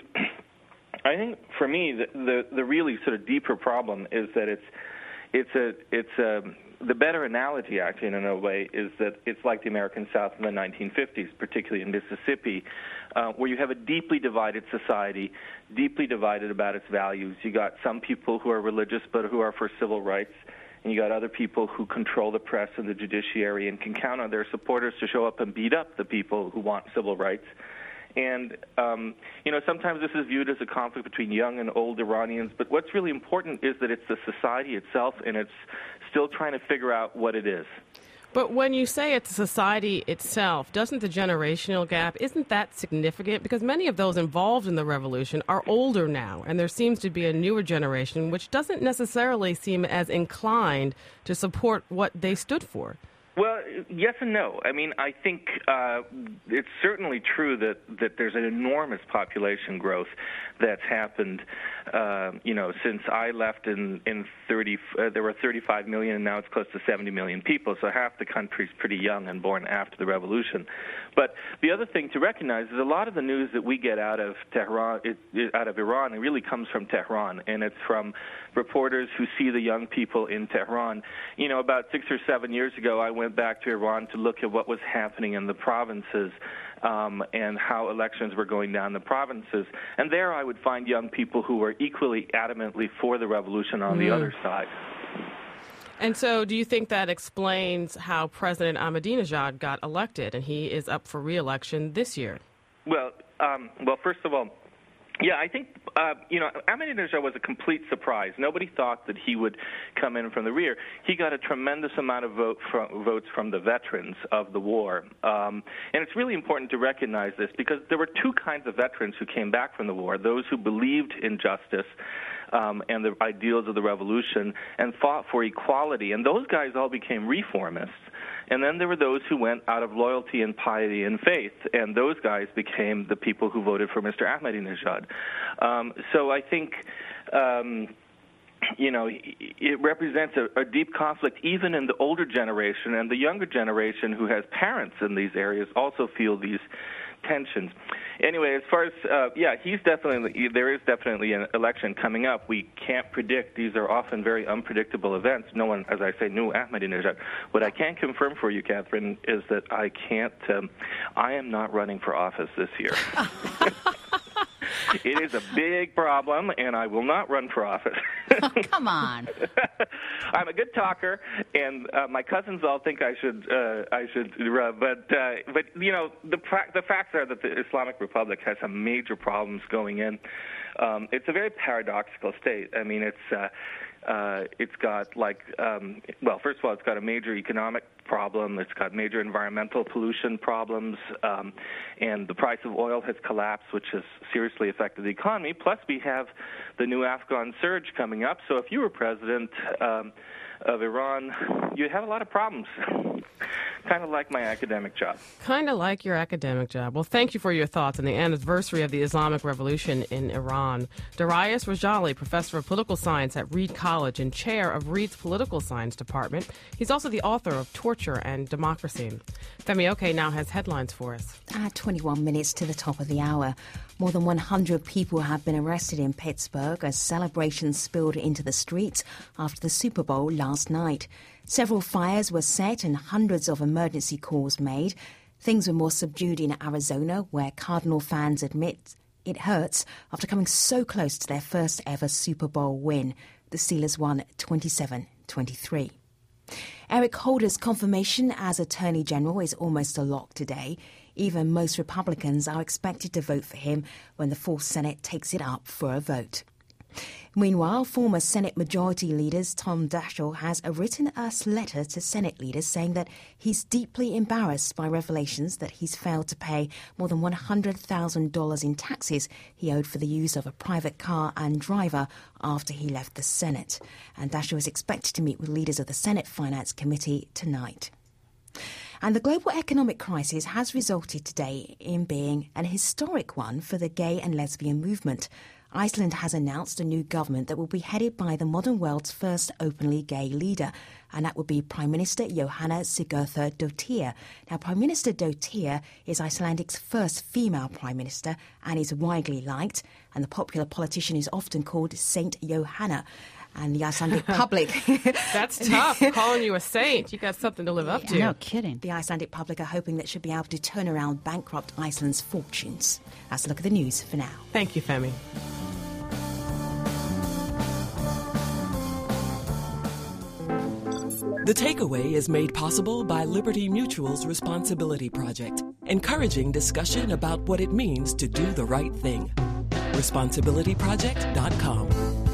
I think for me, the, the the really sort of deeper problem is that it's it's a it's a the better analogy, actually, in a way, is that it's like the American South in the nineteen fifties, particularly in Mississippi, uh, where you have a deeply divided society, deeply divided about its values. You got some people who are religious but who are for civil rights, and you got other people who control the press and the judiciary and can count on their supporters to show up and beat up the people who want civil rights. And, um, you know, sometimes this is viewed as a conflict between young and old Iranians, but what's really important is that it's the society itself, and it's still trying to figure out what it is. But when you say it's society itself, doesn't the generational gap, isn't that significant? Because many of those involved in the revolution are older now, and there seems to be a newer generation which doesn't necessarily seem as inclined to support what they stood for. Well, yes and no. I mean, I think uh, it's certainly true that, that there's an enormous population growth that's happened, uh, you know, since I left in, in thirty, uh, there were thirty-five million, and now it's close to seventy million people, so half the country's pretty young and born after the revolution. But the other thing to recognize is a lot of the news that we get out of Tehran, it, it, out of Iran, it really comes from Tehran, and it's from reporters who see the young people in Tehran. You know, about six or seven years ago, I went back to Iran to look at what was happening in the provinces um, and how elections were going down in the provinces. And there I would find young people who were equally adamantly for the revolution on mm. the other side. And so do you think that explains how President Ahmadinejad got elected, and he is up for re-election this year? Well, um, well, first of all, yeah, I think, uh, you know, Ahmadinejad was a complete surprise. Nobody thought that he would come in from the rear. He got a tremendous amount of vote from, votes from the veterans of the war. Um, and it's really important to recognize this because there were two kinds of veterans who came back from the war, those who believed in justice um, and the ideals of the revolution and fought for equality. And those guys all became reformists. And then there were those who went out of loyalty and piety and faith, and those guys became the people who voted for Mister Ahmadinejad. Um, so I think, um, you know, it represents a, a deep conflict even in the older generation, and the younger generation who has parents in these areas also feel these tensions. Anyway, as far as, uh, yeah, he's definitely, there is definitely an election coming up. We can't predict. These are often very unpredictable events. No one, as I say, knew Ahmadinejad. What I can confirm for you, Catherine, is that I can't, um, I am not running for office this year. It is a big problem, and I will not run for office. Oh, come on. I'm a good talker, and uh, my cousins all think I should. Uh, I should. Uh, but uh, but you know, the pra- the facts are that the Islamic Republic has some major problems going in. Um, it's a very paradoxical state. I mean, it's. Uh, Uh, it's got like, um, well, first of all, it's got a major economic problem. It's got major environmental pollution problems, um, and the price of oil has collapsed, which has seriously affected the economy. Plus, we have the new Afghan surge coming up. So if you were president um, of Iran, you'd have a lot of problems. Kind of like my academic job. Kind of like your academic job. Well, thank you for your thoughts on the anniversary of the Islamic Revolution in Iran. Darius Rajali, professor of political science at Reed College and chair of Reed's political science department. He's also the author of Torture and Democracy. Femi Oke now has headlines for us. At twenty-one minutes to the top of the hour, more than one hundred people have been arrested in Pittsburgh as celebrations spilled into the streets after the Super Bowl last night. Several fires were set and hundreds of emergency calls made. Things were more subdued in Arizona, where Cardinal fans admit it hurts after coming so close to their first ever Super Bowl win. The Steelers won twenty-seven twenty-three. Eric Holder's confirmation as Attorney General is almost a lock today. Even most Republicans are expected to vote for him when the full Senate takes it up for a vote. Meanwhile, former Senate Majority Leader Tom Daschle has written a letter to Senate leaders saying that he's deeply embarrassed by revelations that he's failed to pay more than one hundred thousand dollars in taxes he owed for the use of a private car and driver after he left the Senate. And Daschle is expected to meet with leaders of the Senate Finance Committee tonight. And the global economic crisis has resulted today in being an historic one for the gay and lesbian movement. Iceland has announced a new government that will be headed by the modern world's first openly gay leader, and that would be Prime Minister Johanna Sigurðardóttir. Now, Prime Minister Dóttir is Icelandic's first female Prime Minister and is widely liked, and the popular politician is often called Saint Johanna. And the Icelandic public... That's tough, calling you a saint. You got something to live up to. No kidding. The Icelandic public are hoping that she'll be able to turn around bankrupt Iceland's fortunes. That's a look at the news for now. Thank you, Femi. The Takeaway is made possible by Liberty Mutual's Responsibility Project, encouraging discussion about what it means to do the right thing. responsibility project dot com.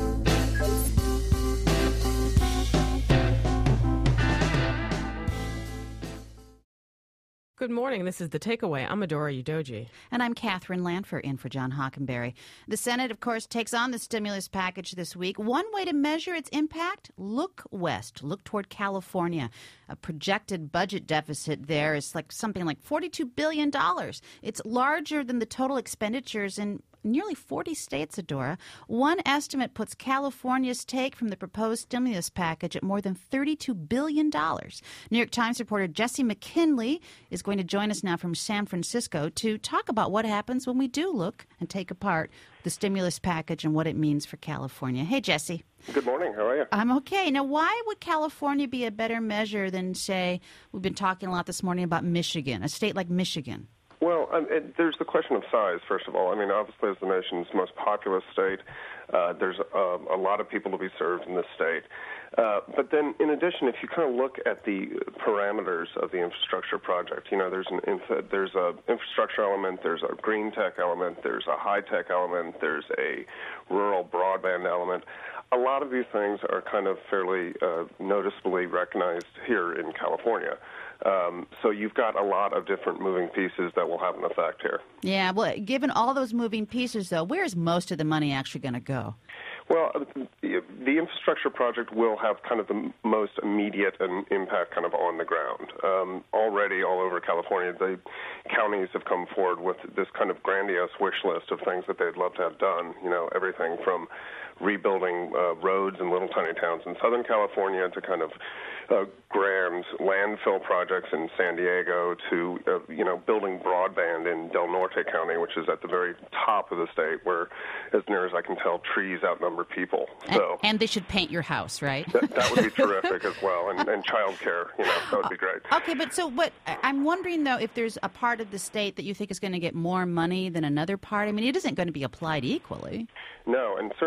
Good morning. This is The Takeaway. I'm Adora Udoji. And I'm Catherine Lanfer, in for John Hockenberry. The Senate, of course, takes on the stimulus package this week. One way to measure its impact, look west. Look toward California. A projected budget deficit there is like something like forty-two billion dollars. It's larger than the total expenditures in nearly forty states, Adora. One estimate puts California's take from the proposed stimulus package at more than thirty-two billion dollars. New York Times reporter Jesse McKinley is going to join us now from San Francisco to talk about what happens when we do look and take apart the stimulus package and what it means for California. Hey, Jesse. Good morning. How are you? I'm okay. Now, why would California be a better measure than, say, we've been talking a lot this morning about Michigan, a state like Michigan? Well, um, it, there's the question of size, first of all. I mean, obviously, as the nation's most populous state, uh, there's uh, a lot of people to be served in this state. Uh, but then, in addition, if you kind of look at the parameters of the infrastructure project, you know, there's an inf- there's a infrastructure element, there's a green tech element, there's a high tech element, there's a rural broadband element. A lot of these things are kind of fairly uh, noticeably recognized here in California. Um, so you've got a lot of different moving pieces that will have an effect here. Yeah, well, given all those moving pieces, though, where is most of the money actually going to go? Well, the, the infrastructure project will have kind of the most immediate impact kind of on the ground. Um, already all over California, the counties have come forward with this kind of grandiose wish list of things that they'd love to have done, you know, everything from rebuilding uh, roads in little tiny towns in Southern California to kind of uh, grand landfill projects in San Diego to, uh, you know, building broadband in Del Norte County, which is at the very top of the state where, as near as I can tell, trees outnumber people. So And, and they should paint your house, right? that, that would be terrific as well, and, and child care, you know, that would be great. Okay, but so what, I'm wondering, though, if there's a part of the state that you think is going to get more money than another part. I mean, it isn't going to be applied equally. No, and certainly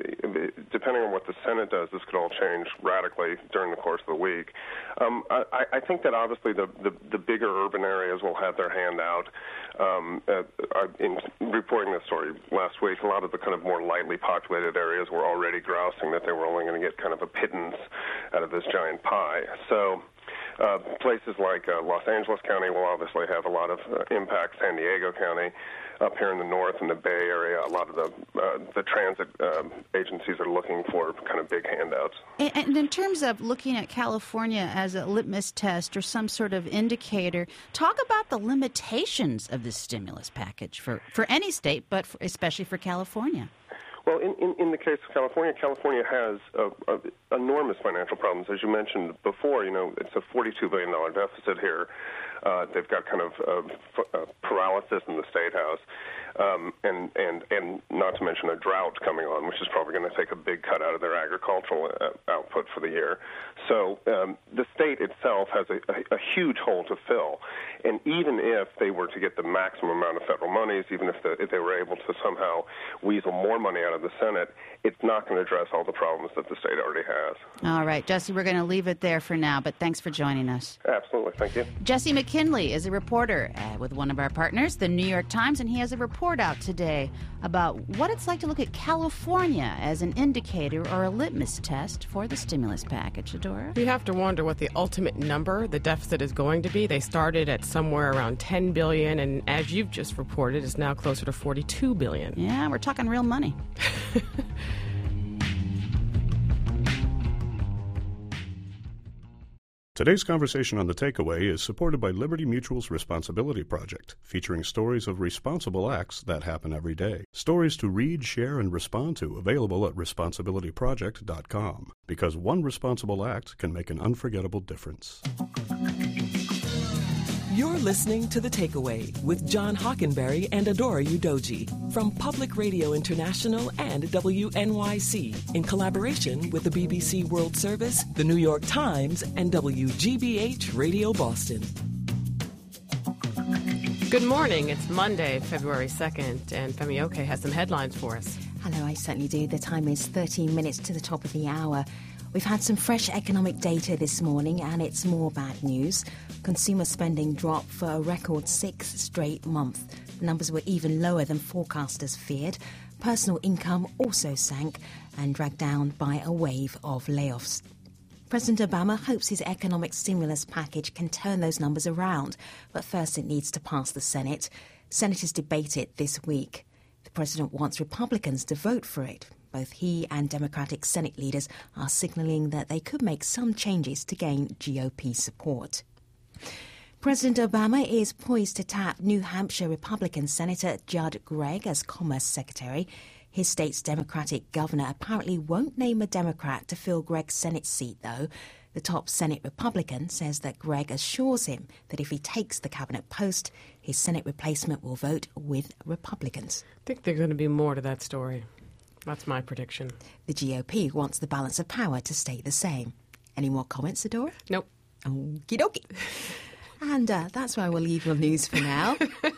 depending on what the Senate does, this could all change radically during the course of the week. Um, I, I think that obviously the, the, the bigger urban areas will have their hand out. Um, uh, in reporting this story last week, a lot of the kind of more lightly populated areas were already grousing that they were only going to get kind of a pittance out of this giant pie. So uh, places like uh, Los Angeles County will obviously have a lot of uh, impact. San Diego County, up here in the north in the Bay Area, a lot of the uh, the transit uh, agencies are looking for kind of big handouts. And, and in terms of looking at California as a litmus test or some sort of indicator, talk about the limitations of this stimulus package for, for any state, but for, especially for California. Well, in, in, in the case of California, California has uh, uh, enormous financial problems. As you mentioned before, you know, it's a forty-two billion dollars deficit here. Uh, they've got kind of uh, f- uh, paralysis in the State House, um, and, and, and not to mention a drought coming on, which is probably going to take a big cut out of their agricultural uh, output for the year. So um, the state itself has a, a, a huge hole to fill. And even if they were to get the maximum amount of federal monies, even if, the, if they were able to somehow weasel more money out of the Senate, it's not going to address all the problems that the state already has. All right, Jesse, we're going to leave it there for now, but thanks for joining us. Absolutely. Thank you. Jesse McKinley is a reporter uh, with one of our partners, the New York Times, and he has a report out today about what it's like to look at California as an indicator or a litmus test for the stimulus package. Adora? You have to wonder what the ultimate number the deficit is going to be. They started at somewhere around ten billion dollars, and as you've just reported, is now closer to forty-two billion dollars. Yeah, we're talking real money. Today's conversation on The Takeaway is supported by Liberty Mutual's Responsibility Project, featuring stories of responsible acts that happen every day. Stories to read, share, and respond to, available at responsibility project dot com. Because one responsible act can make an unforgettable difference. You're listening to The Takeaway with John Hockenberry and Adora Udoji from Public Radio International and W N Y C in collaboration with the B B C World Service, the New York Times, and W G B H Radio Boston. Good morning. It's Monday, February second, and Femi Oke has some headlines for us. Hello, I certainly do. The time is thirteen minutes to the top of the hour. We've had some fresh economic data this morning, and it's more bad news. Consumer spending dropped for a record sixth straight month. The numbers were even lower than forecasters feared. Personal income also sank and dragged down by a wave of layoffs. President Obama hopes his economic stimulus package can turn those numbers around, but first it needs to pass the Senate. Senators debate it this week. The president wants Republicans to vote for it. Both he and Democratic Senate leaders are signalling that they could make some changes to gain G O P support. President Obama is poised to tap New Hampshire Republican Senator Judd Gregg as Commerce Secretary. His state's Democratic governor apparently won't name a Democrat to fill Gregg's Senate seat, though. The top Senate Republican says that Gregg assures him that if he takes the cabinet post, his Senate replacement will vote with Republicans. I think there's going to be more to that story. That's my prediction. The G O P wants the balance of power to stay the same. Any more comments, Adora? Nope. Okie dokie. And uh, that's why we'll leave your news for now.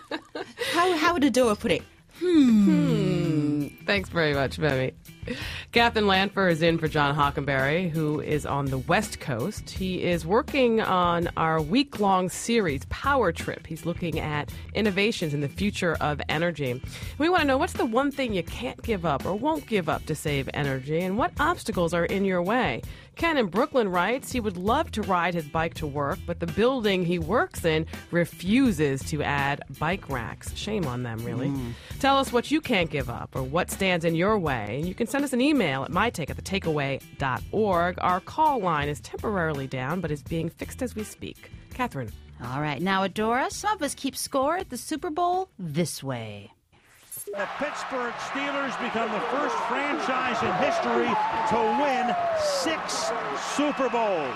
how, how would Adora put it? Hmm. hmm. Thanks very much, Femi. Catherine Lanfer is in for John Hockenberry, who is on the West Coast. He is working on our week-long series, Power Trip. He's looking at innovations in the future of energy. We want to know, what's the one thing you can't give up or won't give up to save energy, and what obstacles are in your way? Ken in Brooklyn writes he would love to ride his bike to work, but the building he works in refuses to add bike racks. Shame on them, really. Mm. Tell us what you can't give up or what stands in your way. And you can send us an email at mytake at the takeaway dot org. Our call line is temporarily down, but is being fixed as we speak. Catherine. All right. Now, Adora, some of us keep score at the Super Bowl this way. The Pittsburgh Steelers become the first franchise in history to win six Super Bowls.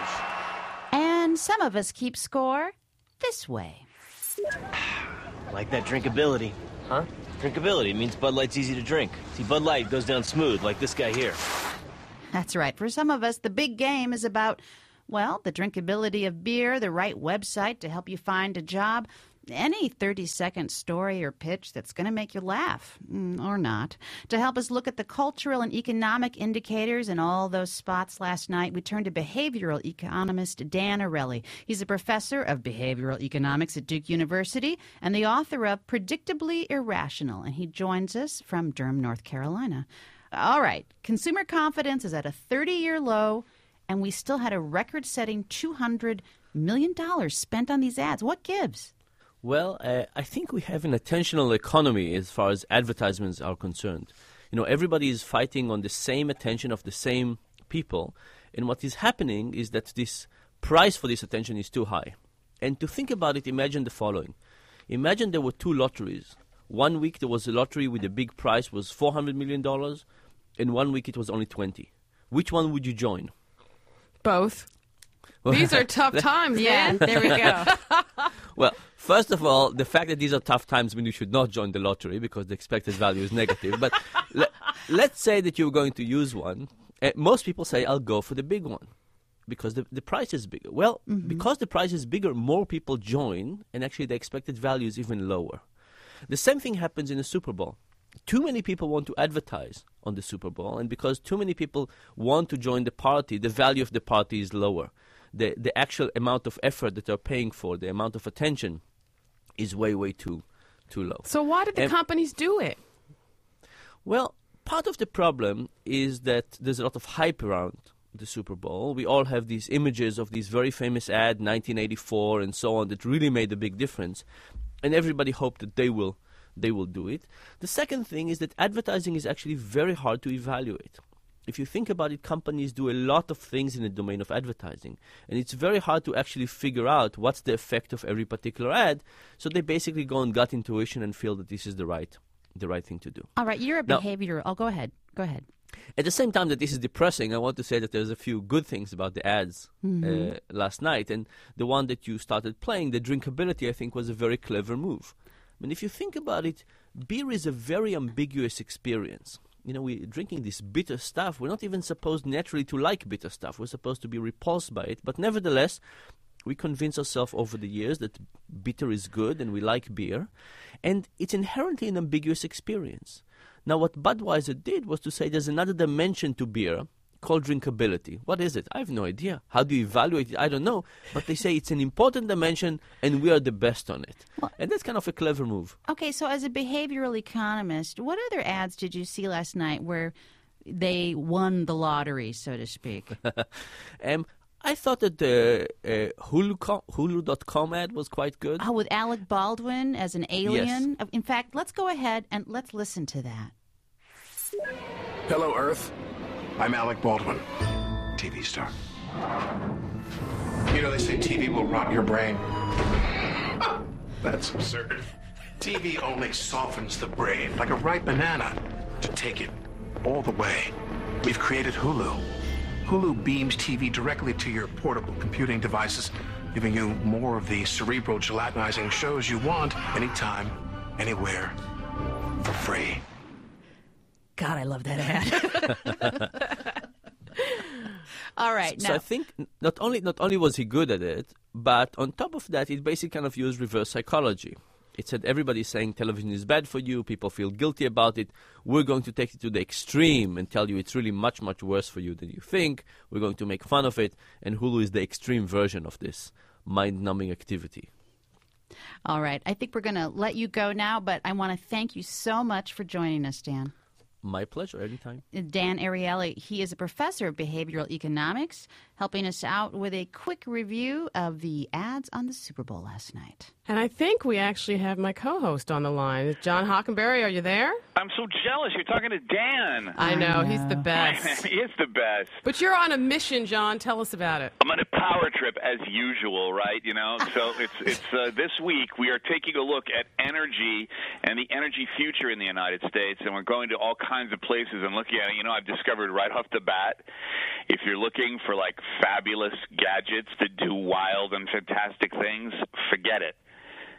And some of us keep score this way. Like that drinkability. Huh? Drinkability means Bud Light's easy to drink. See, Bud Light goes down smooth, like this guy here. That's right. For some of us, the big game is about, well, the drinkability of beer, the right website to help you find a job, any thirty-second story or pitch that's going to make you laugh, mm, or not. To help us look at the cultural and economic indicators in all those spots last night, we turned to behavioral economist Dan Ariely. He's a professor of behavioral economics at Duke University and the author of Predictably Irrational, and he joins us from Durham, North Carolina. All right, consumer confidence is at a thirty-year low, and we still had a record-setting two hundred million dollars spent on these ads. What gives? Well, uh, I think we have an attentional economy as far as advertisements are concerned. You know, everybody is fighting on the same attention of the same people, and what is happening is that this price for this attention is too high. And to think about it, imagine the following. Imagine there were two lotteries. One week there was a lottery with a big price was four hundred million dollars, and one week it was only twenty. Which one would you join? Both. These are tough times, yeah, man. There we go. Well, first of all, the fact that these are tough times means you should not join the lottery because the expected value is negative. But le- let's say that you're going to use one. Uh, most people say, I'll go for the big one because the, the price is bigger. Well, mm-hmm. because the price is bigger, more people join, and actually the expected value is even lower. The same thing happens in the Super Bowl. Too many people want to advertise on the Super Bowl, and because too many people want to join the party, the value of the party is lower. The the actual amount of effort that they're paying for, the amount of attention, is way, way too too low. So why did the and, companies do it? Well, part of the problem is that there's a lot of hype around the Super Bowl. We all have these images of these very famous ad, nineteen eighty-four and so on, that really made a big difference, and everybody hoped that they will they will do it. The second thing is that advertising is actually very hard to evaluate. If you think about it, companies do a lot of things in the domain of advertising, and it's very hard to actually figure out what's the effect of every particular ad, so they basically go on gut intuition and feel that this is the right the right thing to do. All right, you're a Now, behavioral... Oh, go ahead. Go ahead. At the same time that this is depressing, I want to say that there's a few good things about the ads Mhm. uh, last night, and the one that you started playing, the drinkability, I think was a very clever move. I mean, if you think about it, beer is a very ambiguous experience. You know, we're drinking this bitter stuff. We're not even supposed naturally to like bitter stuff. We're supposed to be repulsed by it. But nevertheless, we convince ourselves over the years that bitter is good and we like beer. And it's inherently an ambiguous experience. Now, what Budweiser did was to say there's another dimension to beer called drinkability. What is it? I have no idea. How do you evaluate it? I don't know. But they say it's an important dimension and we are the best on it. Well, and that's kind of a clever move. Okay, so as a behavioral economist, what other ads did you see last night where they won the lottery, so to speak? um, I thought that the uh, Hulu com- Hulu dot com ad was quite good. Oh, with Alec Baldwin as an alien? Yes. In fact, let's go ahead and let's listen to that. Hello, Earth. I'm Alec Baldwin, T V star. You know, they say T V will rot your brain. That's absurd. T V only softens the brain like a ripe banana to take it all the way. We've created Hulu. Hulu beams T V directly to your portable computing devices, giving you more of the cerebral gelatinizing shows you want anytime, anywhere, for free. God, I love that ad. All right. So now. I think not only not only was he good at it, but on top of that, it basically kind of used reverse psychology. It said everybody's saying television is bad for you, people feel guilty about it. We're going to take it to the extreme and tell you it's really much, much worse for you than you think. We're going to make fun of it, and Hulu is the extreme version of this mind-numbing activity. All right. I think we're going to let you go now, but I want to thank you so much for joining us, Dan. My pleasure, anytime. Dan Ariely, he is a professor of behavioral economics, helping us out with a quick review of the ads on the Super Bowl last night. And I think we actually have my co-host on the line. John Hockenberry, are you there? I'm so jealous. You're talking to Dan. I know. He's the best. He is the best. But you're on a mission, John. Tell us about it. I'm on a power trip as usual, right? You know, so it's it's uh, this week we are taking a look at energy and the energy future in the United States, and we're going to all kinds of places and looking at it. You know, I've discovered right off the bat, if you're looking for like fabulous gadgets to do wild and fantastic things, forget it.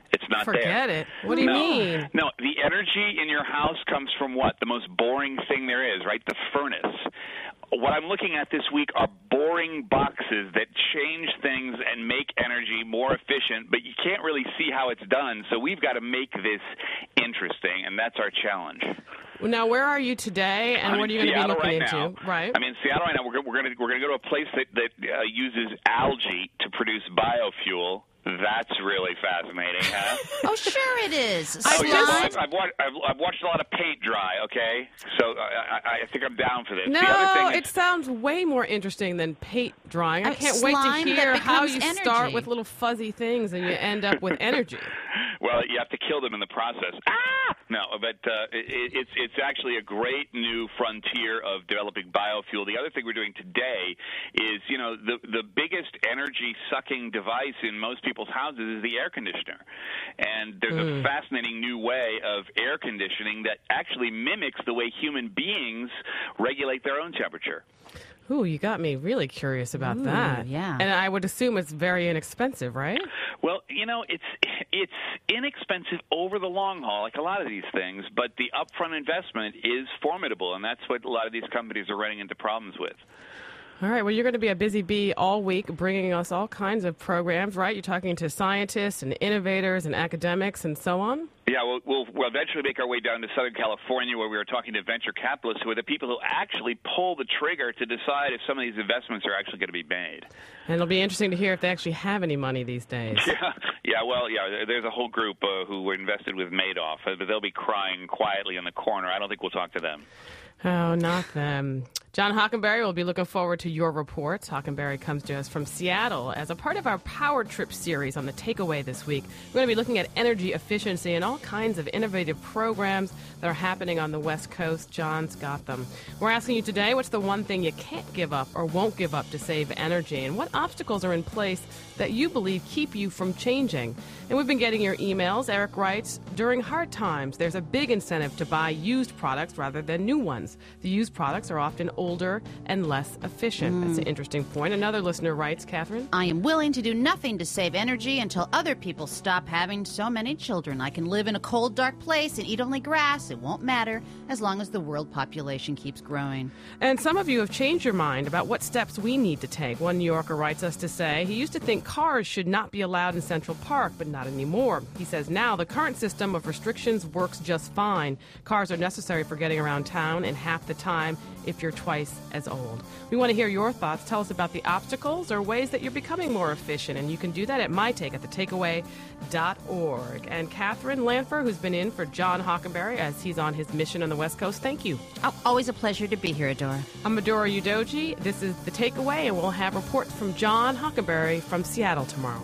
It's not Forget there. Forget it. What do you no. mean? No, the energy in your house comes from what? The most boring thing there is, right? The furnace. What I'm looking at this week are boring boxes that change things and make energy more efficient, but you can't really see how it's done. So we've got to make this interesting, and that's our challenge. Well, now, where are you today, and I'm what are you in going to be Seattle looking right into? Now. Right. I'm in Seattle right now. We're, we're going to we're going to go to a place that that uh, uses algae to produce biofuel. That's really fascinating, huh? Oh, sure it is. Oh, yeah, well, I've, I've, watched, I've, I've watched a lot of paint dry, okay? So I, I, I think I'm down for this. No, the other thing it is, sounds way more interesting than paint drying. I Uh, can't wait to slime that hear how becomes you energy. start with little fuzzy things and you end up with energy. well, you have to kill them in the process. Ah! No, but uh, it, it's it's actually a great new frontier of developing biofuel. The other thing we're doing today is, you know, the the biggest energy sucking device in most people's houses is the air conditioner, and there's Mm. a fascinating new way of air conditioning that actually mimics the way human beings regulate their own temperature. Ooh, you got me really curious about Ooh, that. yeah. And I would assume it's very inexpensive, right? Well, you know, it's it's inexpensive over the long haul, like a lot of these things, but the upfront investment is formidable, and that's what a lot of these companies are running into problems with. All right, well, you're going to be a busy bee all week bringing us all kinds of programs, right? You're talking to scientists and innovators and academics and so on? Yeah, we'll, we'll, we'll eventually make our way down to Southern California, where we were talking to venture capitalists, who are the people who actually pull the trigger to decide if some of these investments are actually going to be made. And it'll be interesting to hear if they actually have any money these days. Yeah, yeah. Well, yeah. There's a whole group uh, who were invested with Madoff, uh, but they'll be crying quietly in the corner. I don't think we'll talk to them. Oh, not them. John Hockenberry will be looking forward to your reports. Hockenberry comes to us from Seattle as a part of our Power Trip series on the Takeaway this week. We're going to be looking at energy efficiency and all kinds of innovative programs that are happening on the West Coast. John's got them. We're asking you today, what's the one thing you can't give up or won't give up to save energy? And what obstacles are in place that you believe keep you from changing? And we've been getting your emails. Eric writes, during hard times, there's a big incentive to buy used products rather than new ones. The used products are often older and less efficient. Mm. That's an interesting point. Another listener writes, Catherine, I am willing to do nothing to save energy until other people stop having so many children. I can live in a cold, dark place and eat only grass. It won't matter as long as the world population keeps growing. And some of you have changed your mind about what steps we need to take. One New Yorker writes us to say he used to think cars should not be allowed in Central Park, but not anymore. He says now the current system of restrictions works just fine. Cars are necessary for getting around town and half the time if you're twice as old. We want to hear your thoughts. Tell us about the obstacles or ways that you're becoming more efficient, and you can do that at my take at the takeaway dot org. And Catherine Lanfer, who's been in for John Hockenberry as he's on his mission on the West Coast, thank you. Oh, always a pleasure to be here, Adora. I'm Adora Udoji. This is The Takeaway, and we'll have reports from John Hockenberry from Seattle tomorrow.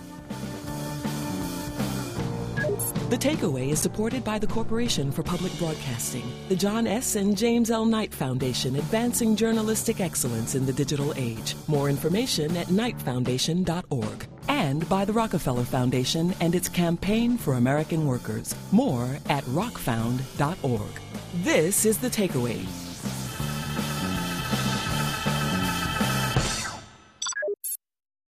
The Takeaway is supported by the Corporation for Public Broadcasting, the John S. and James L. Knight Foundation, advancing journalistic excellence in the digital age. More information at knight foundation dot org. And by the Rockefeller Foundation and its Campaign for American Workers. More at rock found dot org. This is The Takeaway.